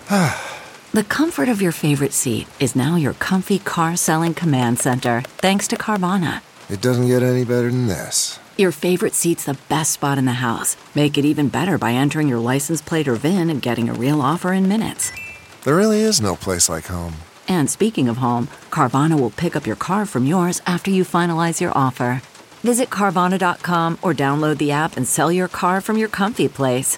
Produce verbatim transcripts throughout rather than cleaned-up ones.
The comfort of your favorite seat is now your comfy car selling command center, thanks to Carvana. It doesn't get any better than this. Your favorite seat's the best spot in the house. Make it even better by entering your license plate or V I N and getting a real offer in minutes. There really is no place like home. And speaking of home, Carvana will pick up your car from yours after you finalize your offer. Visit Carvana dot com or download the app and sell your car from your comfy place.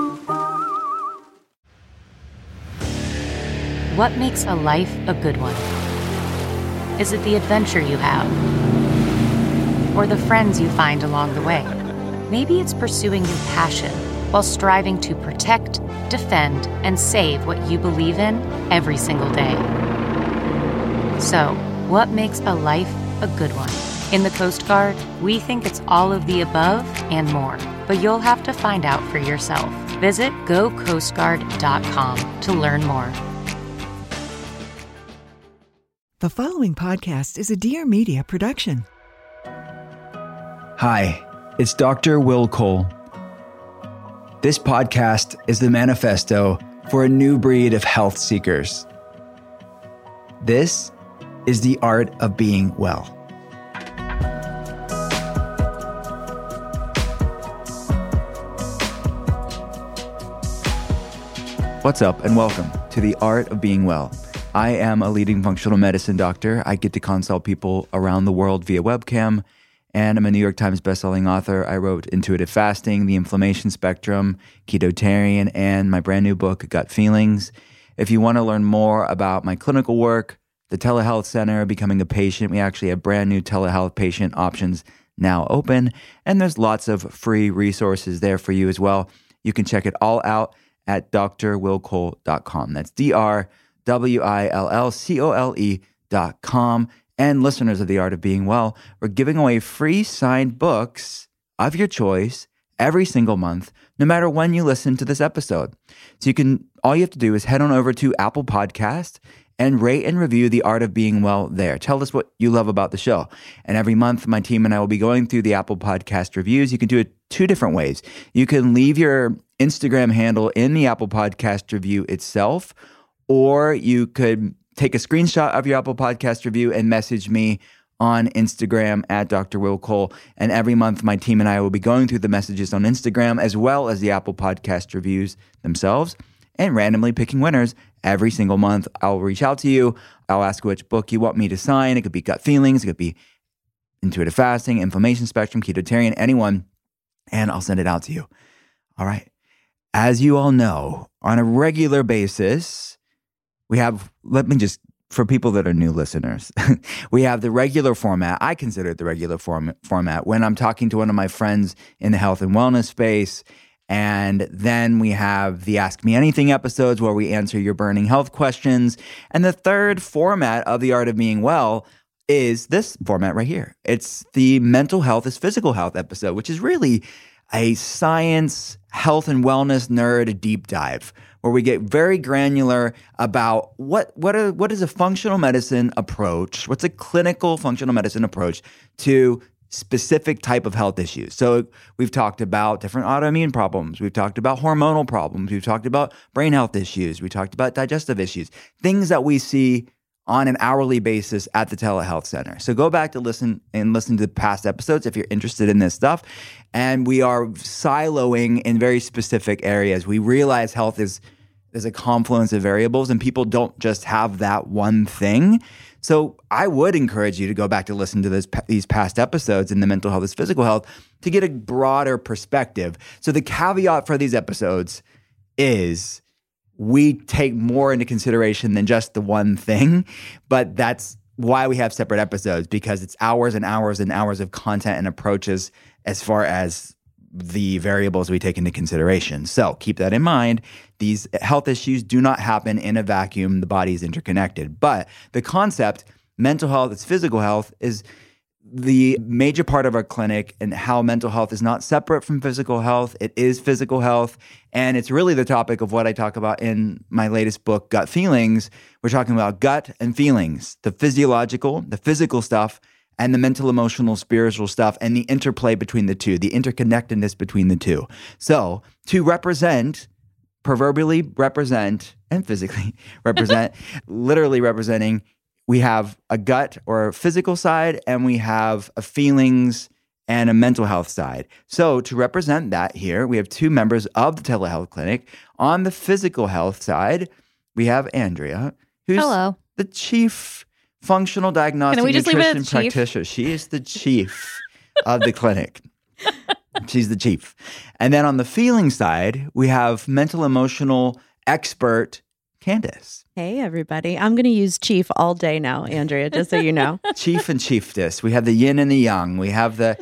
What makes a life a good one? Is it the adventure you have? Or the friends you find along the way? Maybe it's pursuing your passion while striving to protect, defend, and save what you believe in every single day. So, what makes a life a good one? In the Coast Guard, we think it's all of the above and more, but you'll have to find out for yourself. Visit go coast guard dot com to learn more. The following podcast is a Dear Media production. Hi, it's Doctor Will Cole. This podcast is the manifesto for a new breed of health seekers. This is the art of being well. What's up, and welcome to the Art of Being Well. I am a leading functional medicine doctor. I get to consult people around the world via webcam, and I'm a New York Times bestselling author. I wrote Intuitive Fasting, The Inflammation Spectrum, Ketotarian, and my brand new book, Gut Feelings. If you want to learn more about my clinical work, the telehealth center, becoming a patient, we actually have brand new telehealth patient options now open, and there's lots of free resources there for you as well. You can check it all out at d r will cole dot com. That's D R W I L L C O L E dot com. And listeners of The Art of Being Well, we're giving away free signed books of your choice every single month, no matter when you listen to this episode. So you can, all you have to do is head on over to Apple Podcast and rate and review The Art of Being Well there. Tell us what you love about the show. And every month, my team and I will be going through the Apple Podcast reviews. You can do it two different ways. You can leave your Instagram handle in the Apple Podcast review itself, or you could take a screenshot of your Apple Podcast review and message me on Instagram at Doctor Will Cole. And every month, my team and I will be going through the messages on Instagram as well as the Apple Podcast reviews themselves and randomly picking winners every single month. I'll reach out to you. I'll ask which book you want me to sign. It could be Gut Feelings. It could be Intuitive Fasting, Inflammation Spectrum, Ketotarian, anyone. And I'll send it out to you. All right. As you all know, on a regular basis, we have, let me just, for people that are new listeners, we have the regular format. I consider it the regular form, format when I'm talking to one of my friends in the health and wellness space. And then we have the Ask Me Anything episodes where we answer your burning health questions. And the third format of The Art of Being Well is this format right here. It's the Mental Health is Physical Health episode, which is really a science, health, and wellness nerd deep dive, where we get very granular about what what are, what is a functional medicine approach, what's a clinical functional medicine approach to specific type of health issues. So we've talked about different autoimmune problems. We've talked about hormonal problems. We've talked about brain health issues. We talked about digestive issues, things that we see on an hourly basis at the telehealth center. So go back to listen and listen to past episodes if you're interested in this stuff. And we are siloing in very specific areas. We realize health is there's a confluence of variables and people don't just have that one thing. So I would encourage you to go back to listen to this, these past episodes in the Mental Health is Physical Health to get a broader perspective. So the caveat for these episodes is we take more into consideration than just the one thing, but that's why we have separate episodes, because it's hours and hours and hours of content and approaches as far as the variables we take into consideration. So keep that in mind. These health issues do not happen in a vacuum. The body is interconnected. But the concept, mental health is physical health, is the major part of our clinic, and how mental health is not separate from physical health. It is physical health. And it's really the topic of what I talk about in my latest book, Gut Feelings. We're talking about gut and feelings, the physiological, the physical stuff, and the mental, emotional, spiritual stuff, and the interplay between the two, the interconnectedness between the two. So to represent proverbially represent and physically represent, literally representing, we have a gut or a physical side and we have a feelings and a mental health side. So to represent that here, we have two members of the telehealth clinic. On the physical health side, we have Andrea, who's Hello. the chief functional diagnostic Can we just leave it nutrition at chief? practitioner. She is the chief of the clinic. She's the chief. And then on the feeling side, we have mental emotional expert Candace. Hey, everybody. I'm going to use chief all day now, Andrea, just so you know. Chief and chieftess. We have the yin and the yang. We have the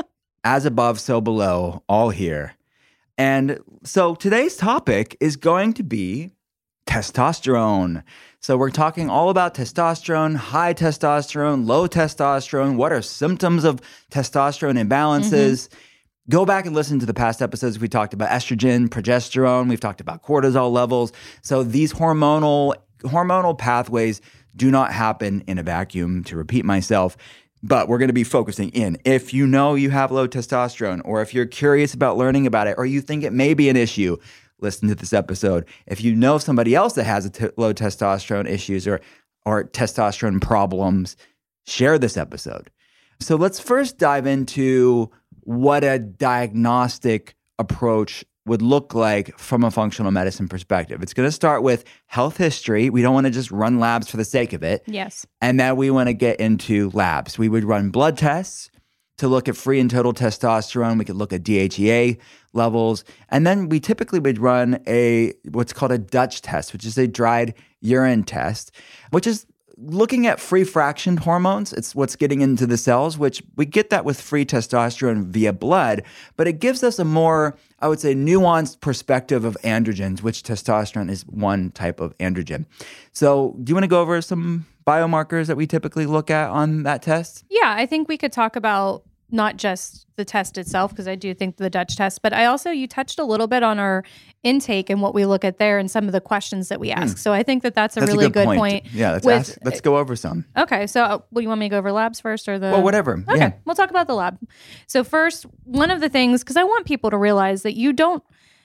as above, so below, all here. And so today's topic is going to be testosterone. So we're talking all about testosterone, high testosterone, low testosterone. What are symptoms of testosterone imbalances? Mm-hmm. Go back and listen to the past episodes. We talked about estrogen, progesterone. We've talked about cortisol levels. So these hormonal hormonal pathways do not happen in a vacuum, to repeat myself. But we're going to be focusing in. If you know you have low testosterone, or if you're curious about learning about it, or you think it may be an issue, listen to this episode. If you know somebody else that has a t- low testosterone issues or or testosterone problems, share this episode. So let's first dive into what a diagnostic approach would look like from a functional medicine perspective. It's going to start with health history. We don't want to just run labs for the sake of it. Yes. And then we want to get into labs. We would run blood tests to look at free and total testosterone. We could look at D H E A levels. And then we typically would run a what's called a Dutch test, which is a dried urine test, which is looking at free fraction hormones. It's what's getting into the cells, which we get that with free testosterone via blood, but it gives us a more, I would say, nuanced perspective of androgens, which testosterone is one type of androgen. So do you want to go over some biomarkers that we typically look at on that test? Yeah, I think we could talk about not just the test itself, because I do think the Dutch test, but I also, you touched a little bit on our intake and what we look at there and some of the questions that we ask. Hmm. So I think that that's a that's really a good, good point. point. Yeah, let's, with, ask, let's go over some. Okay, so uh, what, do you want me to go over labs first or the? Well, whatever. Okay, yeah. We'll talk about the lab. So first, one of the things, because I want people to realize that you don't,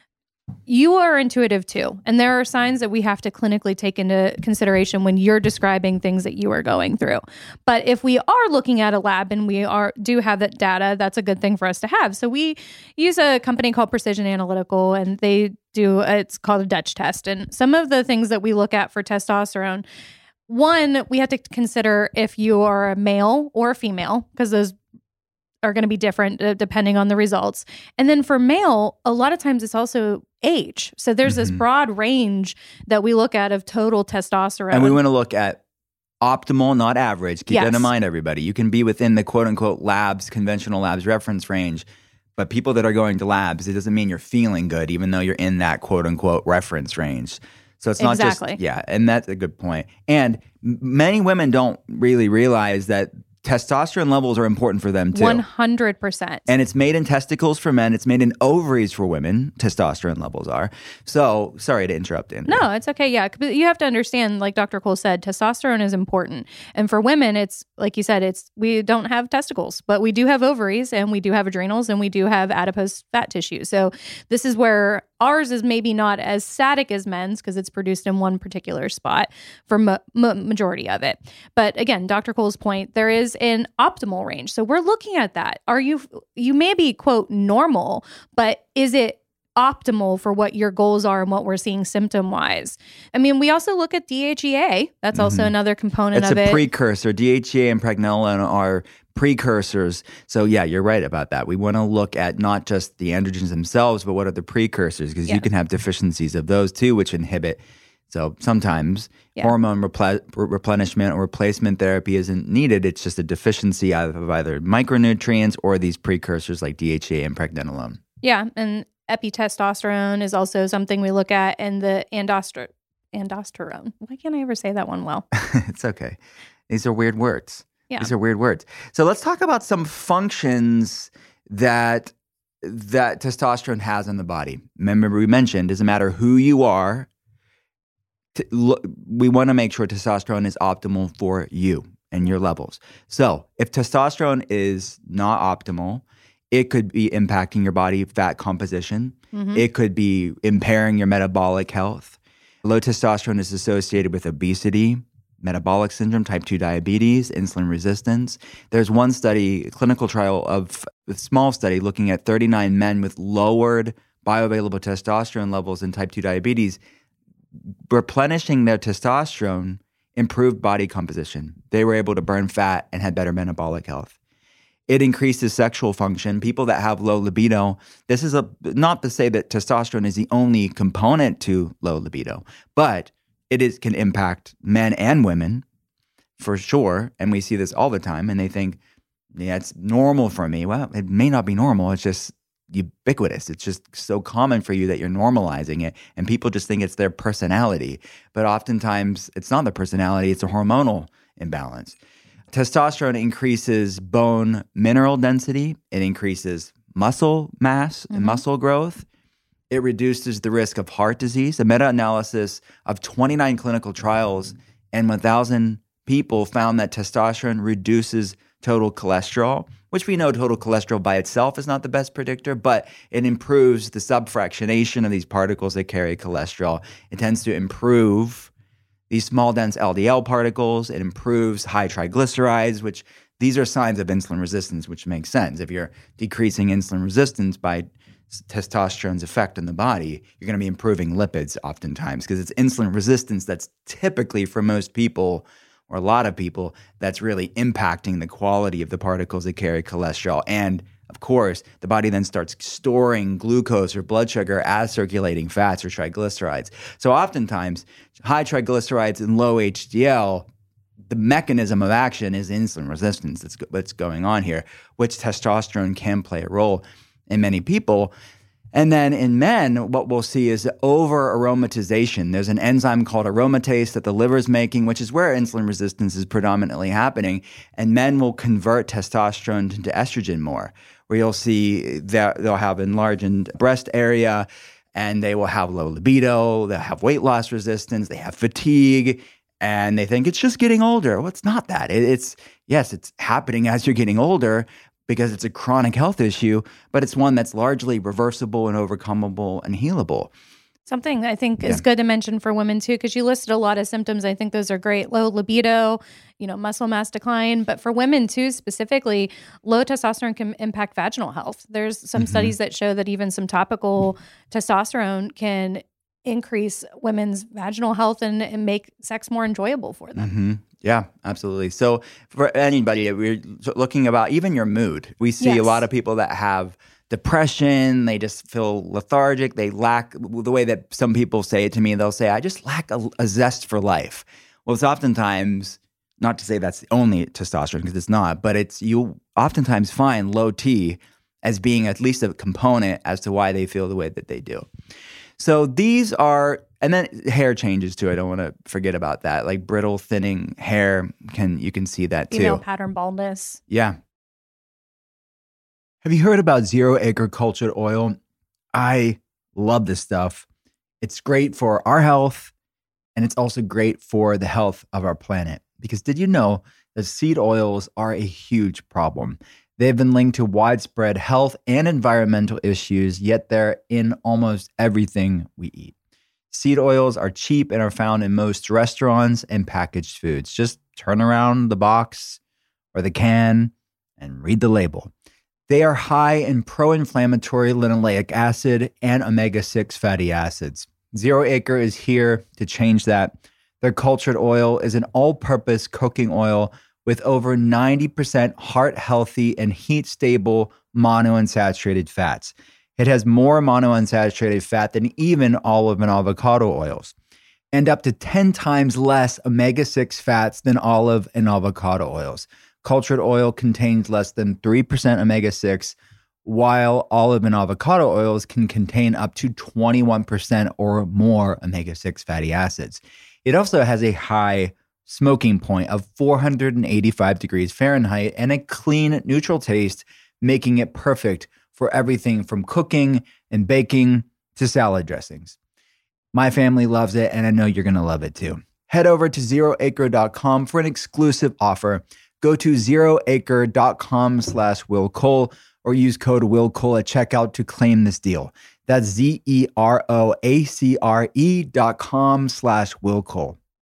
you are intuitive too. And there are signs that we have to clinically take into consideration when you're describing things that you are going through. But if we are looking at a lab and we are do have that data, that's a good thing for us to have. So we use a company called Precision Analytical, and they do, it's called a Dutch test. And some of the things that we look at for testosterone, one, we have to consider if you are a male or a female, because those are going to be different uh, depending on the results. And then for male, a lot of times it's also age. So there's mm-hmm. this broad range that we look at of total testosterone. And we want to look at optimal, not average. Keep yes. that in mind, everybody. You can be within the quote unquote labs, conventional labs reference range, but people that are going to labs, it doesn't mean you're feeling good, even though you're in that quote unquote reference range. So it's not exactly. just, yeah, and that's a good point. And many women don't really realize that testosterone levels are important for them too. one hundred percent. And it's made in testicles for men. It's made in ovaries for women. Testosterone levels are. So, sorry to interrupt, Andrea. No, it's okay. Yeah. But you have to understand, like Doctor Cole said, testosterone is important. And for women, it's, like you said, it's, we don't have testicles, but we do have ovaries and we do have adrenals and we do have adipose fat tissue. So this is where ours is maybe not as static as men's because it's produced in one particular spot for ma- ma- majority of it. But again, Doctor Cole's point, there is an optimal range. So we're looking at that. Are you, you may be, quote, normal, but is it optimal for what your goals are and what we're seeing symptom wise? I mean, we also look at D H E A. That's also mm-hmm. another component it's of it. It's a precursor. D H E A and pregnenolone are precursors. So yeah, you're right about that. We want to look at not just the androgens themselves, but what are the precursors? Because yeah. you can have deficiencies of those too, which inhibit. So sometimes yeah. hormone repl- replenishment or replacement therapy isn't needed. It's just a deficiency of either micronutrients or these precursors like D H E A and pregnenolone. Yeah, and epitestosterone is also something we look at, and the andostro- andosterone. Why can't I ever say that one well? It's okay. These are weird words. Yeah. These are weird words. So let's talk about some functions that that testosterone has in the body. Remember, we mentioned, doesn't matter who you are, t- lo- we want to make sure testosterone is optimal for you and your levels. So if testosterone is not optimal, It could be impacting your body fat composition. Mm-hmm. It could be impairing your metabolic health. Low testosterone is associated with obesity, metabolic syndrome, type two diabetes, insulin resistance. There's one study, a clinical trial of a small study looking at thirty-nine men with lowered bioavailable testosterone levels in type two diabetes. Replenishing their testosterone improved body composition. They were able to burn fat and had better metabolic health. It increases sexual function. People that have low libido, this is a not to say that testosterone is the only component to low libido, but it is can impact men and women for sure. And we see this all the time. And they think, yeah, it's normal for me. Well, it may not be normal. It's just ubiquitous. It's just so common for you that you're normalizing it. And people just think it's their personality. But oftentimes it's not the personality, it's a hormonal imbalance. Testosterone increases bone mineral density. It increases muscle mass and Mm-hmm. muscle growth. It reduces the risk of heart disease. A meta-analysis of twenty-nine clinical trials and one thousand people found that testosterone reduces total cholesterol, which we know total cholesterol by itself is not the best predictor, but it improves the subfractionation of these particles that carry cholesterol. It tends to improve these small, dense L D L particles. It improves high triglycerides, which these are signs of insulin resistance, which makes sense. If you're decreasing insulin resistance by testosterone's effect in the body, you're going to be improving lipids oftentimes because it's insulin resistance that's typically for most people or a lot of people that's really impacting the quality of the particles that carry cholesterol. And of course, the body then starts storing glucose or blood sugar as circulating fats or triglycerides. So oftentimes, high triglycerides and low H D L, the mechanism of action is insulin resistance that's what's going on here, which testosterone can play a role in many people. And then in men, what we'll see is over-aromatization. There's an enzyme called aromatase that the liver is making, which is where insulin resistance is predominantly happening. And men will convert testosterone into estrogen more, where you'll see that they'll have enlarged breast area and they will have low libido, they'll have weight loss resistance, they have fatigue, and they think it's just getting older. Well, it's not that. It, it's, yes, it's happening as you're getting older, because it's a chronic health issue, but it's one that's largely reversible and overcomable and healable. Something I think Yeah. is good to mention for women too, because you listed a lot of symptoms. I think those are great. Low libido, you know, muscle mass decline. But for women too, specifically, low testosterone can impact vaginal health. There's some Mhm. studies that show that even some topical testosterone can increase women's vaginal health and, and make sex more enjoyable for them. Mm-hmm. Yeah, absolutely. So for anybody, we're looking about even your mood. We see Yes. a lot of people that have depression. They just feel lethargic. They lack the way that some people say it to me. They'll say, I just lack a, a zest for life. Well, it's oftentimes, not to say that's the only testosterone because it's not, but it's you oftentimes find low T as being at least a component as to why they feel the way that they do. So these are, and then hair changes too. I don't want to forget about that. Like brittle, thinning hair, can you can see that too. Female pattern baldness. Yeah. Have you heard about zero acre cultured oil? I love this stuff. It's great for our health, and it's also great for the health of our planet. Because did you know that seed oils are a huge problem? They've been linked to widespread health and environmental issues, yet they're in almost everything we eat. Seed oils are cheap and are found in most restaurants and packaged foods. Just turn around the box or the can and read the label. They are high in pro-inflammatory linoleic acid and omega six fatty acids. Zero Acre is here to change that. Their cultured oil is an all-purpose cooking oil with over ninety percent heart-healthy and heat-stable monounsaturated fats. It has more monounsaturated fat than even olive and avocado oils, and up to ten times less omega six fats than olive and avocado oils. Cultured oil contains less than three percent omega six, while olive and avocado oils can contain up to twenty-one percent or more omega six fatty acids. It also has a high smoking point of four hundred eighty-five degrees Fahrenheit and a clean, neutral taste, making it perfect for everything from cooking and baking to salad dressings. My family loves it, and I know you're going to love it too. Head over to zero acre dot com for an exclusive offer. Go to zero acre dot com slash Will Cole or use code WILLCOLE at checkout to claim this deal. That's Z-E-R-O-A-C-R-E dot com slash WILLCOLE.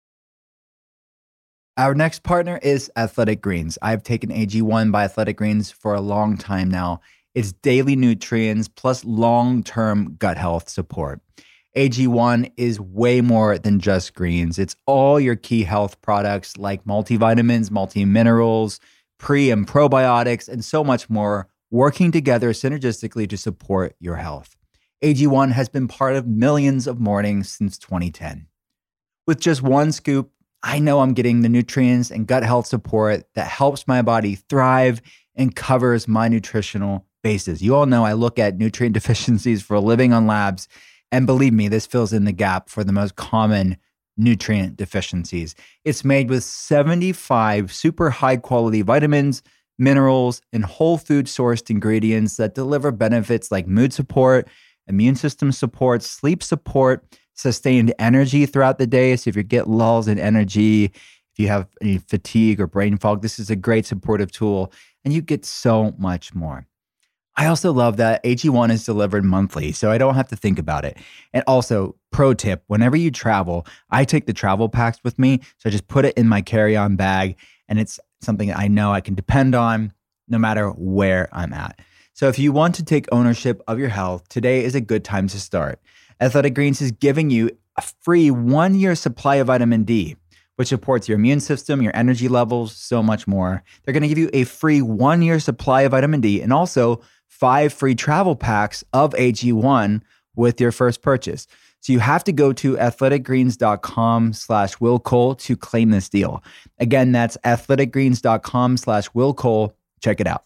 Our next partner is Athletic Greens. I've taken A G one by Athletic Greens for a long time now. It's daily nutrients plus long-term gut health support. A G one is way more than just greens. It's all your key health products like multivitamins, multi-minerals, pre and probiotics, and so much more, working together synergistically to support your health. A G one has been part of millions of mornings since twenty ten. With just one scoop, I know I'm getting the nutrients and gut health support that helps my body thrive and covers my nutritional bases. You all know I look at nutrient deficiencies for a living on labs, and believe me, this fills in the gap for the most common nutrient deficiencies. It's made with seventy-five super high quality vitamins, minerals, and whole food sourced ingredients that deliver benefits like mood support, immune system support, sleep support, sustained energy throughout the day. So if you get lulls in energy, if you have any fatigue or brain fog, this is a great supportive tool, and you get so much more. I also love that A G one is delivered monthly, so I don't have to think about it. And also, pro tip, whenever you travel, I take the travel packs with me, so I just put it in my carry-on bag, and it's something that I know I can depend on no matter where I'm at. So if you want to take ownership of your health, today is a good time to start. Athletic Greens is giving you a free one-year supply of vitamin D, which supports your immune system, your energy levels, so much more. They're going to give you a free one-year supply of vitamin D and also five free travel packs of A G one with your first purchase. So you have to go to athleticgreens.com slash willcole to claim this deal. Again, that's athleticgreens.com slash willcole. Check it out.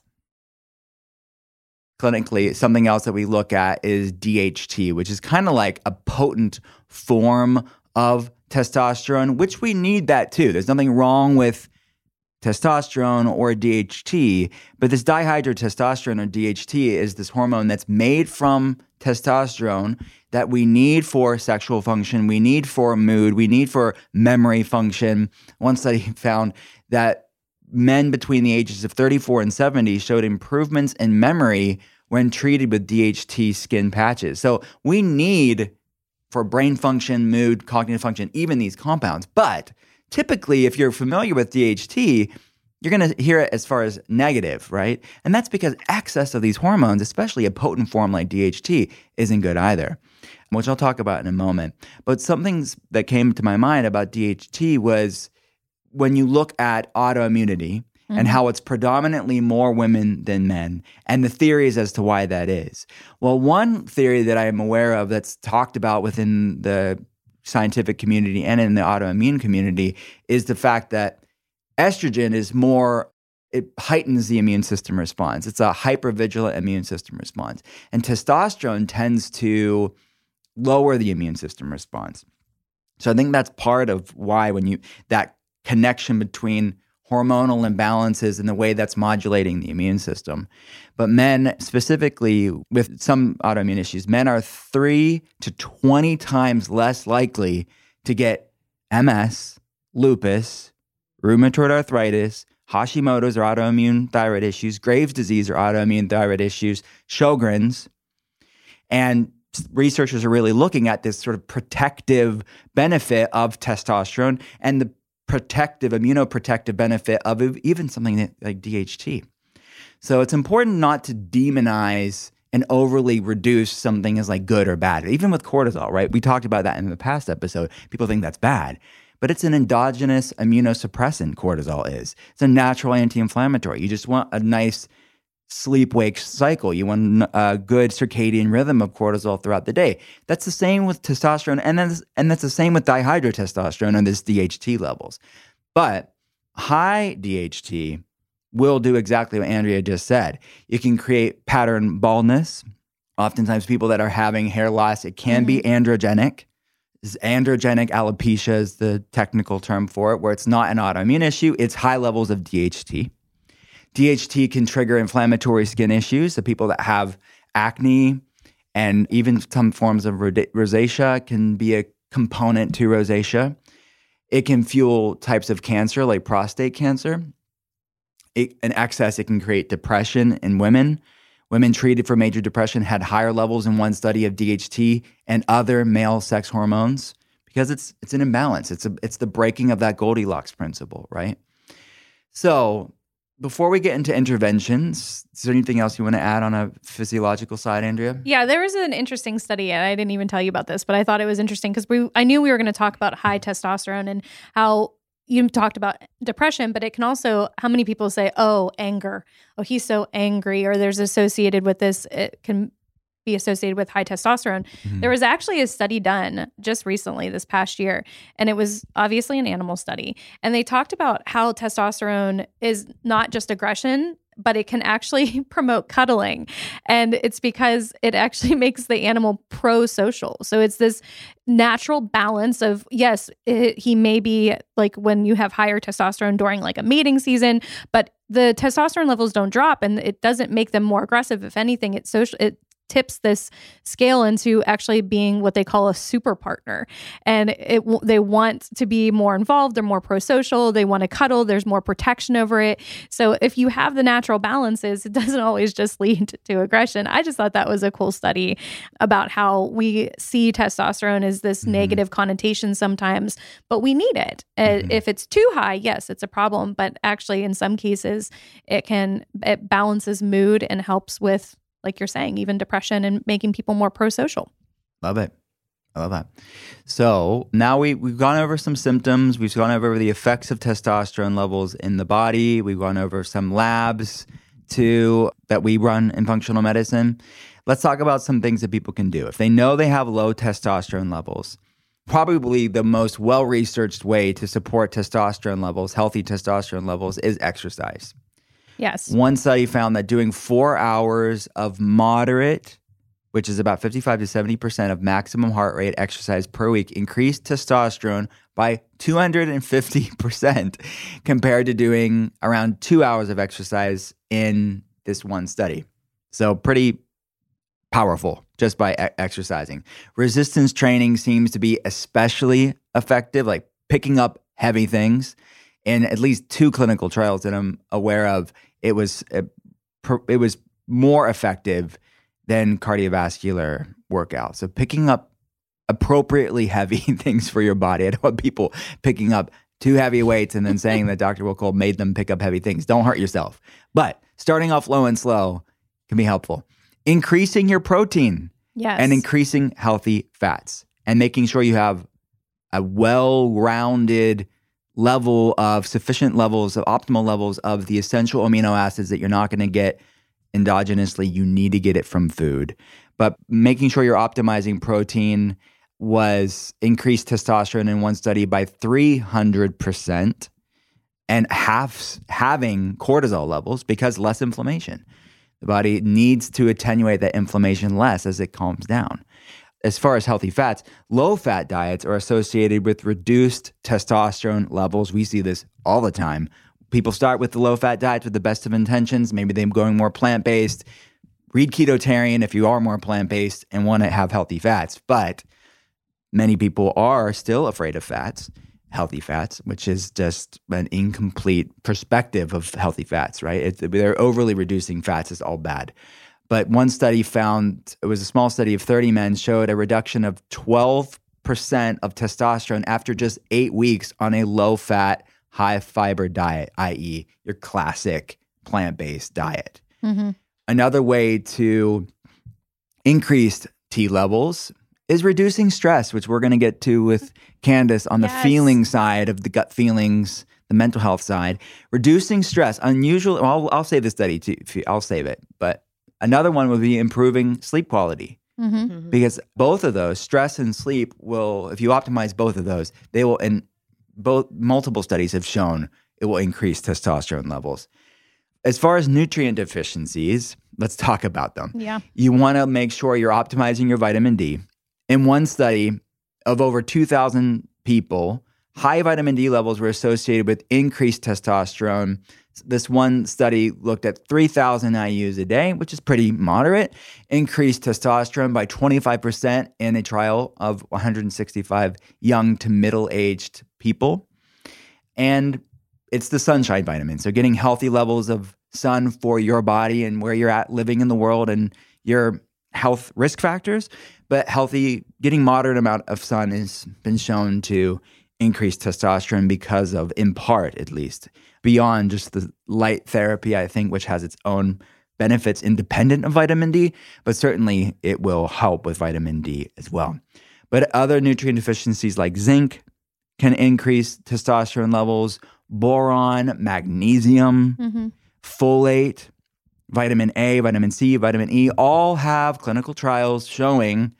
Clinically, something else that we look at is D H T, which is kind of like a potent form of testosterone, which we need that too. There's nothing wrong with testosterone or D H T, but this dihydrotestosterone or D H T is this hormone that's made from testosterone that we need for sexual function, we need for mood, we need for memory function. One study found that men between the ages of thirty-four and seventy showed improvements in memory when treated with D H T skin patches. So we need for brain function, mood, cognitive function, even these compounds. But typically, if you're familiar with D H T, you're going to hear it as far as negative, right? And that's because excess of these hormones, especially a potent form like D H T, isn't good either, which I'll talk about in a moment. But something that came to my mind about D H T was when you look at autoimmunity mm-hmm. and how it's predominantly more women than men, and the theories as to why that is. Well, one theory that I am aware of that's talked about within the scientific community and in the autoimmune community is the fact that estrogen is more, it heightens the immune system response. It's a hypervigilant immune system response. And testosterone tends to lower the immune system response. So I think that's part of why when you, that connection between hormonal imbalances and the way that's modulating the immune system. But men, specifically with some autoimmune issues, men are three to twenty times less likely to get M S, lupus, rheumatoid arthritis, Hashimoto's or autoimmune thyroid issues, Graves' disease or autoimmune thyroid issues, Sjogren's. And researchers are really looking at this sort of protective benefit of testosterone and the protective, immunoprotective benefit of even something like D H T. So it's important not to demonize and overly reduce something as like good or bad. Even with cortisol, right? We talked about that in the past episode. People think that's bad, but it's an endogenous immunosuppressant, cortisol is. It's a natural anti-inflammatory. You just want a nice sleep-wake cycle. You want a good circadian rhythm of cortisol throughout the day. That's the same with testosterone, and that's, and that's the same with dihydrotestosterone and this D H T levels. But high D H T will do exactly what Andrea just said. It can create pattern baldness. Oftentimes people that are having hair loss, it can mm-hmm. be androgenic. Androgenic alopecia is the technical term for it, where it's not an autoimmune issue, it's high levels of D H T. D H T can trigger inflammatory skin issues. So people that have acne and even some forms of rosacea can be a component to rosacea. It can fuel types of cancer like prostate cancer. It, in excess, it can create depression in women. Women treated for major depression had higher levels in one study of D H T and other male sex hormones because it's it's an imbalance. It's a, it's the breaking of that Goldilocks principle, right? So before we get into interventions, is there anything else you want to add on a physiological side, Andrea? Yeah, there was an interesting study, and I didn't even tell you about this, but I thought it was interesting because we I knew we were going to talk about high testosterone and how you talked about depression, but it can also, how many people say, oh, anger, oh, he's so angry, or there's associated with this, it can be associated with high testosterone. Mm-hmm. There was actually a study done just recently this past year, and it was obviously an animal study. And they talked about how testosterone is not just aggression, but it can actually promote cuddling. And it's because it actually makes the animal pro-social. So it's this natural balance of, yes, it, he may be like when you have higher testosterone during like a mating season, but the testosterone levels don't drop and it doesn't make them more aggressive. If anything, it social it tips this scale into actually being what they call a super partner. And it they want to be more involved. They're more pro-social. They want to cuddle. There's more protection over it. So if you have the natural balances, it doesn't always just lead to aggression. I just thought that was a cool study about how we see testosterone as this mm-hmm. negative connotation sometimes, but we need it. Mm-hmm. If it's too high, yes, it's a problem. But actually, in some cases, it can it balances mood and helps with, like you're saying, even depression and making people more pro-social. Love it. I love that. So now we, we've gone over some symptoms. We've gone over the effects of testosterone levels in the body. We've gone over some labs too that we run in functional medicine. Let's talk about some things that people can do. If they know they have low testosterone levels, probably the most well-researched way to support testosterone levels, healthy testosterone levels, is exercise. Yes. One study found that doing four hours of moderate, which is about fifty-five to seventy percent of maximum heart rate exercise per week, increased testosterone by two hundred fifty percent compared to doing around two hours of exercise in this one study. So pretty powerful just by e- exercising. Resistance training seems to be especially effective, like picking up heavy things. In at least two clinical trials that I'm aware of, it was it, it was more effective than cardiovascular workouts. So picking up appropriately heavy things for your body. I don't want people picking up too heavy weights and then saying that Doctor Wilcol made them pick up heavy things. Don't hurt yourself. But starting off low and slow can be helpful. Increasing your protein yes. and increasing healthy fats and making sure you have a well-rounded level of sufficient levels of optimal levels of the essential amino acids that you're not going to get endogenously. You need to get it from food. But making sure you're optimizing protein was increased testosterone in one study by three hundred percent and half having cortisol levels because less inflammation. The body needs to attenuate that inflammation less as it calms down. As far as healthy fats, low-fat diets are associated with reduced testosterone levels. We see this all the time. People start with the low-fat diets with the best of intentions. Maybe they're going more plant-based. Read Ketotarian if you are more plant-based and want to have healthy fats. But many people are still afraid of fats, healthy fats, which is just an incomplete perspective of healthy fats, right? It's, they're overly reducing fats is all bad. But one study found, it was a small study of thirty men, showed a reduction of twelve percent of testosterone after just eight weeks on a low-fat, high-fiber diet, that is your classic plant-based diet. Mm-hmm. Another way to increase T levels is reducing stress, which we're going to get to with Candace on yes. the feeling side of the gut feelings, the mental health side. Reducing stress, unusual, well, I'll, I'll save the study, too, I'll save it, but another one would be improving sleep quality mm-hmm. Mm-hmm. because both of those, stress and sleep, will, if you optimize both of those, they will, and both multiple studies have shown it will increase testosterone levels. As far as nutrient deficiencies, let's talk about them. Yeah. You want to make sure you're optimizing your vitamin D. In one study of over two thousand people, high vitamin D levels were associated with increased testosterone. This one study looked at three thousand I U's a day, which is pretty moderate, increased testosterone by twenty-five percent in a trial of one hundred sixty-five young to middle-aged people. And it's the sunshine vitamin. So getting healthy levels of sun for your body and where you're at living in the world and your health risk factors. But healthy, getting moderate amount of sun has been shown to increase testosterone because of, in part at least, beyond just the light therapy, I think, which has its own benefits independent of vitamin D, but certainly it will help with vitamin D as well. But other nutrient deficiencies like zinc can increase testosterone levels, boron, magnesium, mm-hmm. folate, vitamin A, vitamin C, vitamin E, all have clinical trials showing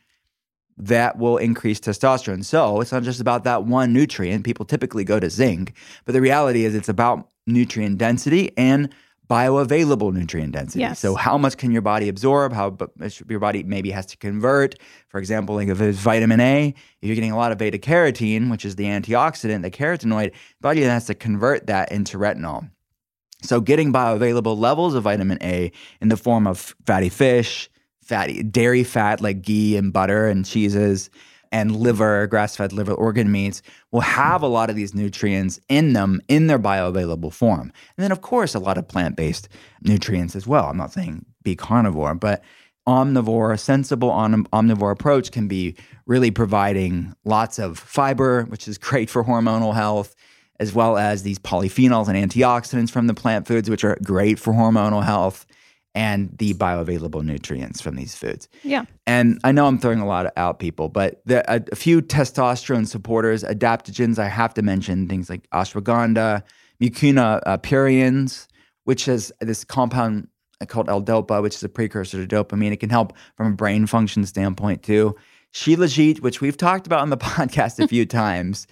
that will increase testosterone. So it's not just about that one nutrient. People typically go to zinc, but the reality is it's about nutrient density and bioavailable nutrient density. Yes. So how much can your body absorb? How your body maybe has to convert. For example, like if it's vitamin A, if you're getting a lot of beta carotene, which is the antioxidant, the carotenoid, the body then has to convert that into retinol. So getting bioavailable levels of vitamin A in the form of fatty fish, fatty dairy fat like ghee and butter and cheeses, and liver, grass-fed liver organ meats will have a lot of these nutrients in them in their bioavailable form. And then, of course, a lot of plant-based nutrients as well. I'm not saying be carnivore, but omnivore, a sensible om- omnivore approach can be really providing lots of fiber, which is great for hormonal health, as well as these polyphenols and antioxidants from the plant foods, which are great for hormonal health, and the bioavailable nutrients from these foods. Yeah. And I know I'm throwing a lot out, people, but there are a few testosterone supporters, adaptogens I have to mention, things like ashwagandha, mucuna uh, pruriens, which has this compound called L-dopa, which is a precursor to dopamine. It can help from a brain function standpoint too. Shilajit, which we've talked about on the podcast a few times.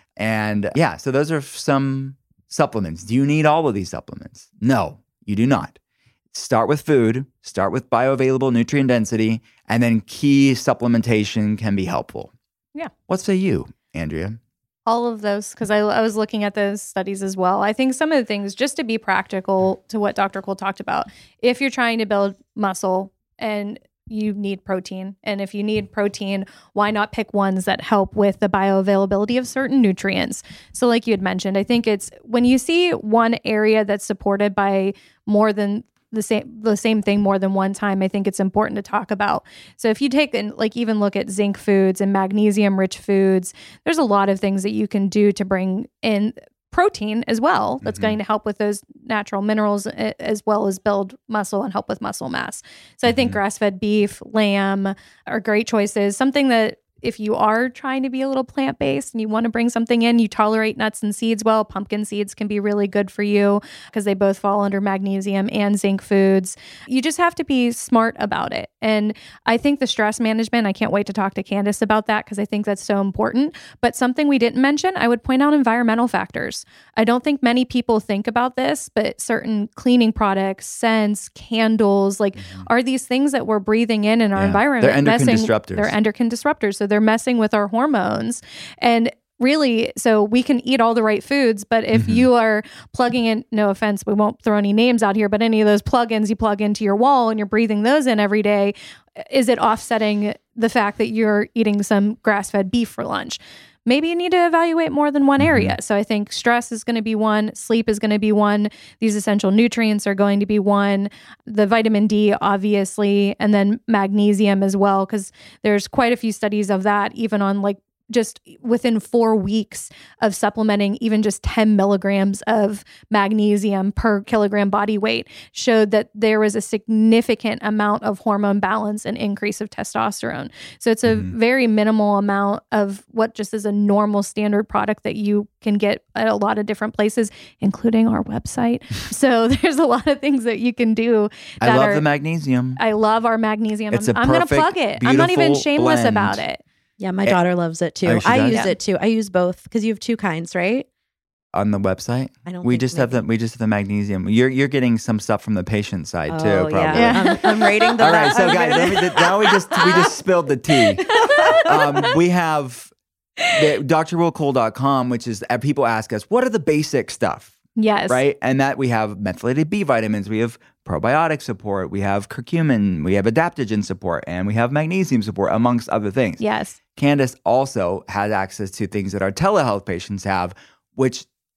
And yeah, so those are some supplements. Do you need all of these supplements? No, you do not. Start with food, start with bioavailable nutrient density, and then key supplementation can be helpful. Yeah. What say you, Andrea? All of those, because I, I was looking at those studies as well. I think some of the things, just to be practical to what Doctor Cole talked about, if you're trying to build muscle and you need protein, and if you need protein, why not pick ones that help with the bioavailability of certain nutrients? So like you had mentioned, I think it's when you see one area that's supported by more than the same the same thing more than one time, I think it's important to talk about. So if you take and like even look at zinc foods and magnesium rich foods, there's a lot of things that you can do to bring in protein as well. That's mm-hmm. going to help with those natural minerals as well as build muscle and help with muscle mass. So I think mm-hmm. grass-fed beef, lamb are great choices. Something that if you are trying to be a little plant-based and you want to bring something in, you tolerate nuts and seeds well, pumpkin seeds can be really good for you because they both fall under magnesium and zinc foods. You just have to be smart about it. And I think the stress management, I can't wait to talk to Candace about that because I think that's so important. But something we didn't mention, I would point out environmental factors. I don't think many people think about this, but certain cleaning products, scents, candles, like mm-hmm. are these things that we're breathing in in our yeah. environment. They're endocrine messing, disruptors. They're endocrine disruptors. So they're messing with our hormones. And really, so we can eat all the right foods, but if mm-hmm. you are plugging in, no offense, we won't throw any names out here, but any of those plugins you plug into your wall and you're breathing those in every day, is it offsetting the fact that you're eating some grass-fed beef for lunch? Maybe you need to evaluate more than one area. Mm-hmm. So I think stress is going to be one, sleep is going to be one, these essential nutrients are going to be one, the vitamin D, obviously, and then magnesium as well, because there's quite a few studies of that, even on like just within four weeks of supplementing even just ten milligrams of magnesium per kilogram body weight showed that there was a significant amount of hormone balance and increase of testosterone. So it's a mm-hmm. very minimal amount of what just is a normal standard product that you can get at a lot of different places, including our website. So there's a lot of things that you can do. That I love are, the magnesium. I love our magnesium. It's I'm, a I'm going to perfect, plug it. I'm not even shameless blend. about it. Yeah, my daughter loves it too. Oh, she I does? use Yeah. it too. I use both because you have two kinds, right? On the website, I don't. we think just have the maybe- we just have the magnesium. You're you're getting some stuff from the patient side Oh, too, probably. yeah. I'm, I'm rating the. All right, so I'm guys, rating- let me, now we just we just spilled the tea. Um, we have the D R will cole dot com, which is uh, people ask us, what are the basic stuff, Yes. right? And that we have methylated B vitamins, we have probiotic support, we have curcumin, we have adaptogen support, and we have magnesium support, amongst other things. Yes. Candace also has access to things that our telehealth patients have, which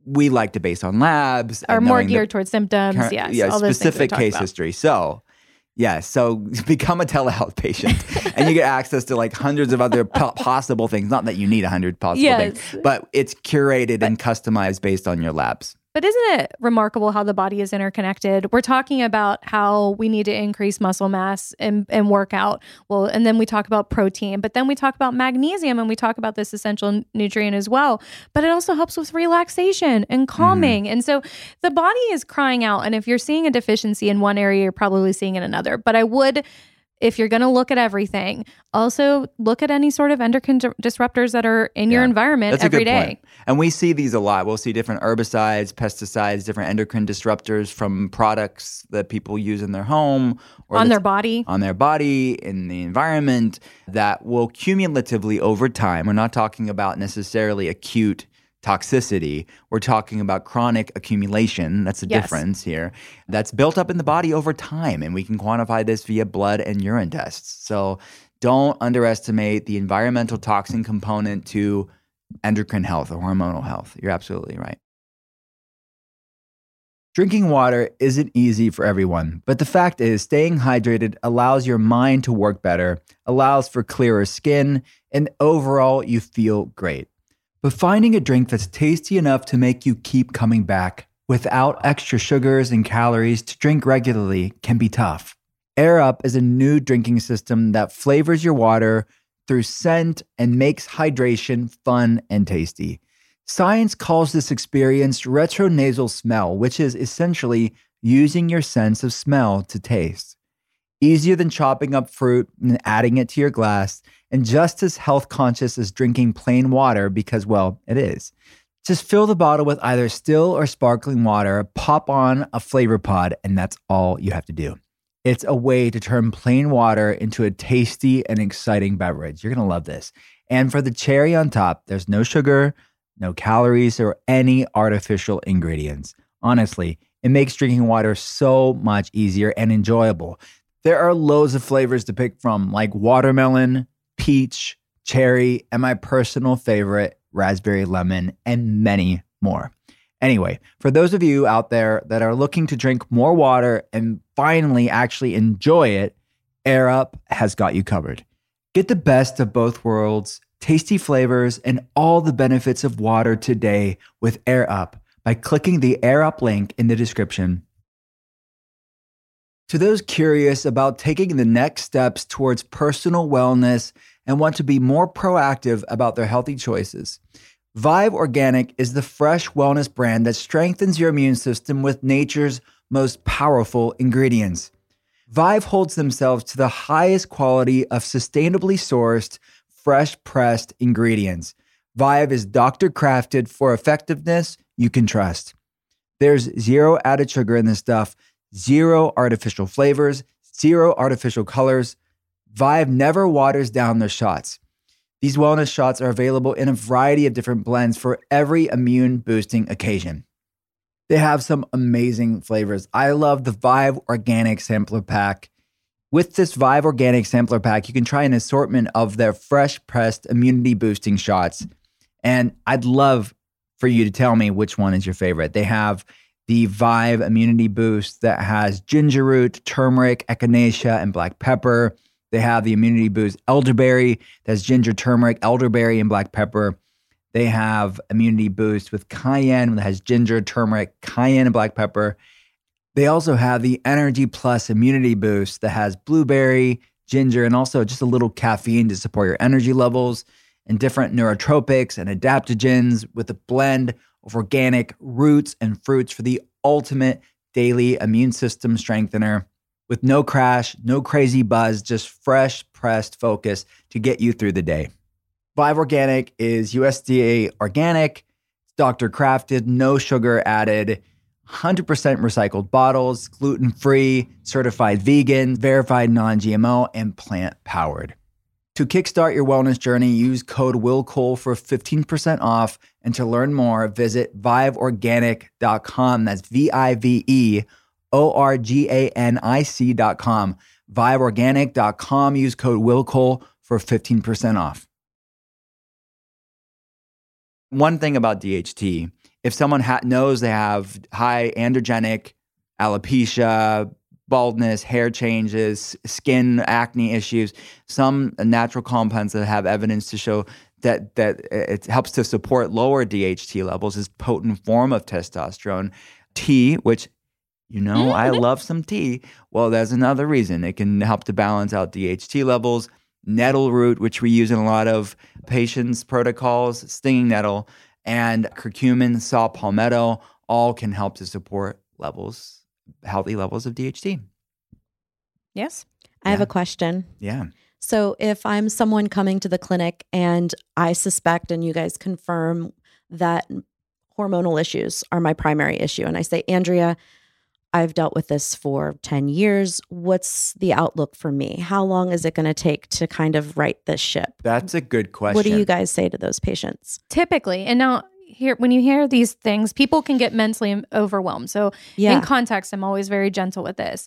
we like to base on labs. Or and more knowing the geared towards symptoms. current- yes. yeah, all those things we specific talked case about. history. So, yeah, so become a telehealth patient and you get access to like hundreds of other po- possible things. Not that you need a hundred possible Yes. things, but it's curated and customized based on your labs. But isn't it remarkable how the body is interconnected? We're talking about how we need to increase muscle mass and, and work out. Well, and then we talk about protein, but then we talk about magnesium and we talk about this essential nutrient as well. But it also helps with relaxation and calming. Mm-hmm. And so the body is crying out. And if you're seeing a deficiency in one area, you're probably seeing it in another. But I would, if you're going to look at everything, also look at any sort of endocrine di- disruptors that are in your Yeah. environment That's a every good day. point. And we see these a lot. We'll see different herbicides, pesticides, different endocrine disruptors from products that people use in their home or On that's their body. on their body, in the environment, that will cumulatively over time. We're not talking about necessarily acute toxicity. We're talking about chronic accumulation. That's the Yes. difference here. That's built up in the body over time. And we can quantify this via blood and urine tests. So don't underestimate the environmental toxin component to endocrine health or hormonal health. You're absolutely right. Drinking water isn't easy for everyone, but the fact is staying hydrated allows your mind to work better, allows for clearer skin, and overall you feel great. But finding a drink that's tasty enough to make you keep coming back without extra sugars and calories to drink regularly can be tough. Air Up is a new drinking system that flavors your water through scent and makes hydration fun and tasty. Science calls this experience retronasal smell, which is essentially using your sense of smell to taste. Easier than chopping up fruit and adding it to your glass, and just as health conscious as drinking plain water because, well, it is. Just fill the bottle with either still or sparkling water, pop on a flavor pod, and that's all you have to do. It's a way to turn plain water into a tasty and exciting beverage. You're going to love this. And for the cherry on top, there's no sugar, no calories, or any artificial ingredients. Honestly, it makes drinking water so much easier and enjoyable. There are loads of flavors to pick from, like watermelon, peach, cherry, and my personal favorite, raspberry lemon, and many more. Anyway, for those of you out there that are looking to drink more water and finally actually enjoy it, Air Up has got you covered. Get the best of both worlds, tasty flavors, and all the benefits of water today with Air Up by clicking the Air Up link in the description. To those curious about taking the next steps towards personal wellness and want to be more proactive about their healthy choices, Vive Organic is the fresh wellness brand that strengthens your immune system with nature's most powerful ingredients. Vive holds themselves to the highest quality of sustainably sourced, fresh pressed ingredients. Vive is doctor crafted for effectiveness you can trust. There's zero added sugar in this stuff, zero artificial flavors, zero artificial colors. Vive never waters down their shots. These wellness shots are available in a variety of different blends for every immune boosting occasion. They have some amazing flavors. I love the Vive Organic Sampler Pack. With this Vive Organic Sampler Pack, you can try an assortment of their fresh pressed immunity boosting shots. And I'd love for you to tell me which one is your favorite. They have the Vive Immunity Boost that has ginger root, turmeric, echinacea, and black pepper. They have the Immunity Boost Elderberry that's ginger, turmeric, elderberry, and black pepper. They have Immunity Boost with cayenne that has ginger, turmeric, cayenne, and black pepper. They also have the Energy Plus Immunity Boost that has blueberry, ginger, and also just a little caffeine to support your energy levels, and different neurotropics and adaptogens with a blend of organic roots and fruits for the ultimate daily immune system strengthener. With no crash, no crazy buzz, just fresh pressed focus to get you through the day. Vive Organic is U S D A organic, doctor crafted, no sugar added, one hundred percent recycled bottles, gluten-free, certified vegan, verified non-G M O, and plant-powered. To kickstart your wellness journey, use code WILLCOLE for fifteen percent off. And to learn more, visit vive organic dot com. That's V I V E O R G A N I C dot com. vive organic dot com. Use code WILLCOLE for fifteen percent off. One thing about D H T, if someone ha- knows they have high androgenic alopecia, baldness, hair changes, skin acne issues, some natural compounds that have evidence to show that that it helps to support lower D H T levels is potent form of testosterone. Tea, which you know mm-hmm. I love some tea. Well, there's another reason. It can help to balance out D H T levels. Nettle root, which we use in a lot of patients' protocols, stinging nettle, and curcumin, saw palmetto, all can help to support levels, healthy levels of D H T. Yes. I Yeah. have a question. Yeah. So if I'm someone coming to the clinic and I suspect and you guys confirm that hormonal issues are my primary issue, and I say, Andrea, I've dealt with this for ten years. What's the outlook for me? How long is it going to take to kind of right this ship? That's a good question. What do you guys say to those patients? Typically, and now here, when you hear these things, people can get mentally overwhelmed. So Yeah. in context, I'm always very gentle with this.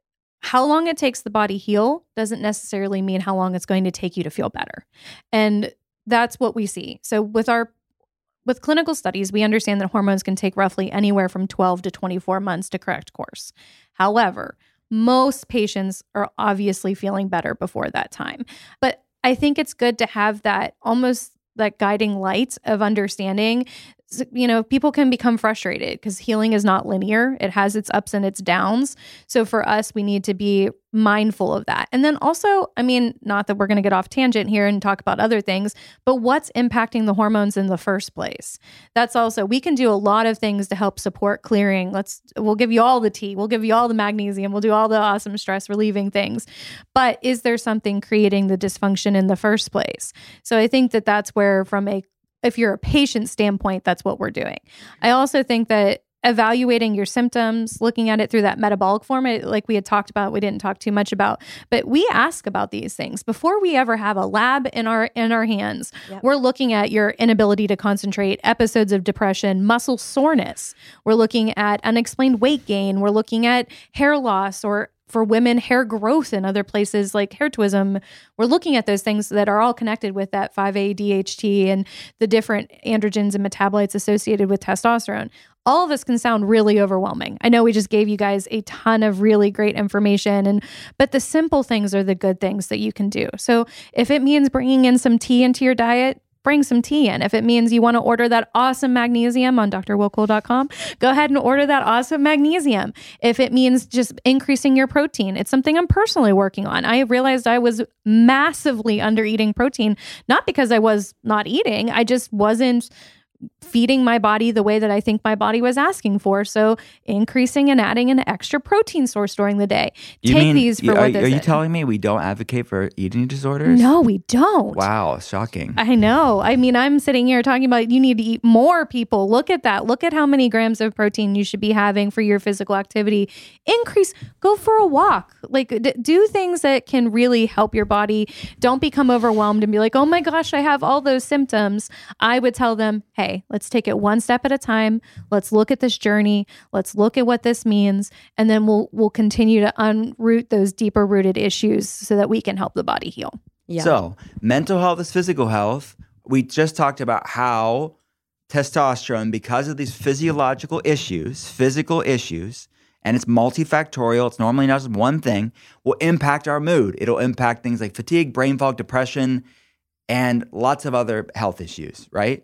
How long it takes the body heal doesn't necessarily mean how long it's going to take you to feel better. And that's what we see. So with our With clinical studies, we understand that hormones can take roughly anywhere from twelve to twenty-four months to correct course. However, most patients are obviously feeling better before that time. But I think it's good to have that almost that guiding light of understanding. You know, people can become frustrated because healing is not linear. It has its ups and its downs. So for us, we need to be mindful of that. And then also, I mean, not that we're going to get off tangent here and talk about other things, but what's impacting the hormones in the first place? That's also, we can do a lot of things to help support clearing. Let's, we'll give you all the tea. We'll give you all the magnesium. We'll do all the awesome stress relieving things. But is there something creating the dysfunction in the first place? So I think that that's where, from a if you're a patient standpoint, that's what we're doing. I also think that evaluating your symptoms, looking at it through that metabolic form, it, like we had talked about, we didn't talk too much about, but we ask about these things before we ever have a lab in our in our hands. Yep. We're looking at your inability to concentrate, episodes of depression, muscle soreness. We're looking at unexplained weight gain. We're looking at hair loss, or for women, hair growth in other places like hirsutism. We're looking at those things that are all connected with that five A D H T and the different androgens and metabolites associated with testosterone. All of this can sound really overwhelming. I know we just gave you guys a ton of really great information, and but the simple things are the good things that you can do. So if it means bringing in some tea into your diet, bring some tea in. If it means you want to order that awesome magnesium on D R Will Cole dot com, go ahead and order that awesome magnesium. If it means just increasing your protein, it's something I'm personally working on. I realized I was massively under eating protein, not because I was not eating, I just wasn't feeding my body the way that I think my body was asking for. So increasing and adding an extra protein source during the day. You Take mean, these for are, what this Are you is. telling me we don't advocate for eating disorders? No, we don't. Wow, shocking. I know. I mean, I'm sitting here talking about you need to eat more, people. Look at that. Look at how many grams of protein you should be having for your physical activity. Increase, go for a walk. Like d- do things that can really help your body. Don't become overwhelmed and be like, oh my gosh, I have all those symptoms. I would tell them, hey, let's take it one step at a time. Let's look at this journey. Let's look at what this means. And then we'll we'll continue to unroot those deeper rooted issues so that we can help the body heal. Yeah. So mental health is physical health. We just talked about how testosterone, because of these physiological issues, physical issues, and it's multifactorial, it's normally not just one thing, will impact our mood. It'll impact things like fatigue, brain fog, depression, and lots of other health issues, right?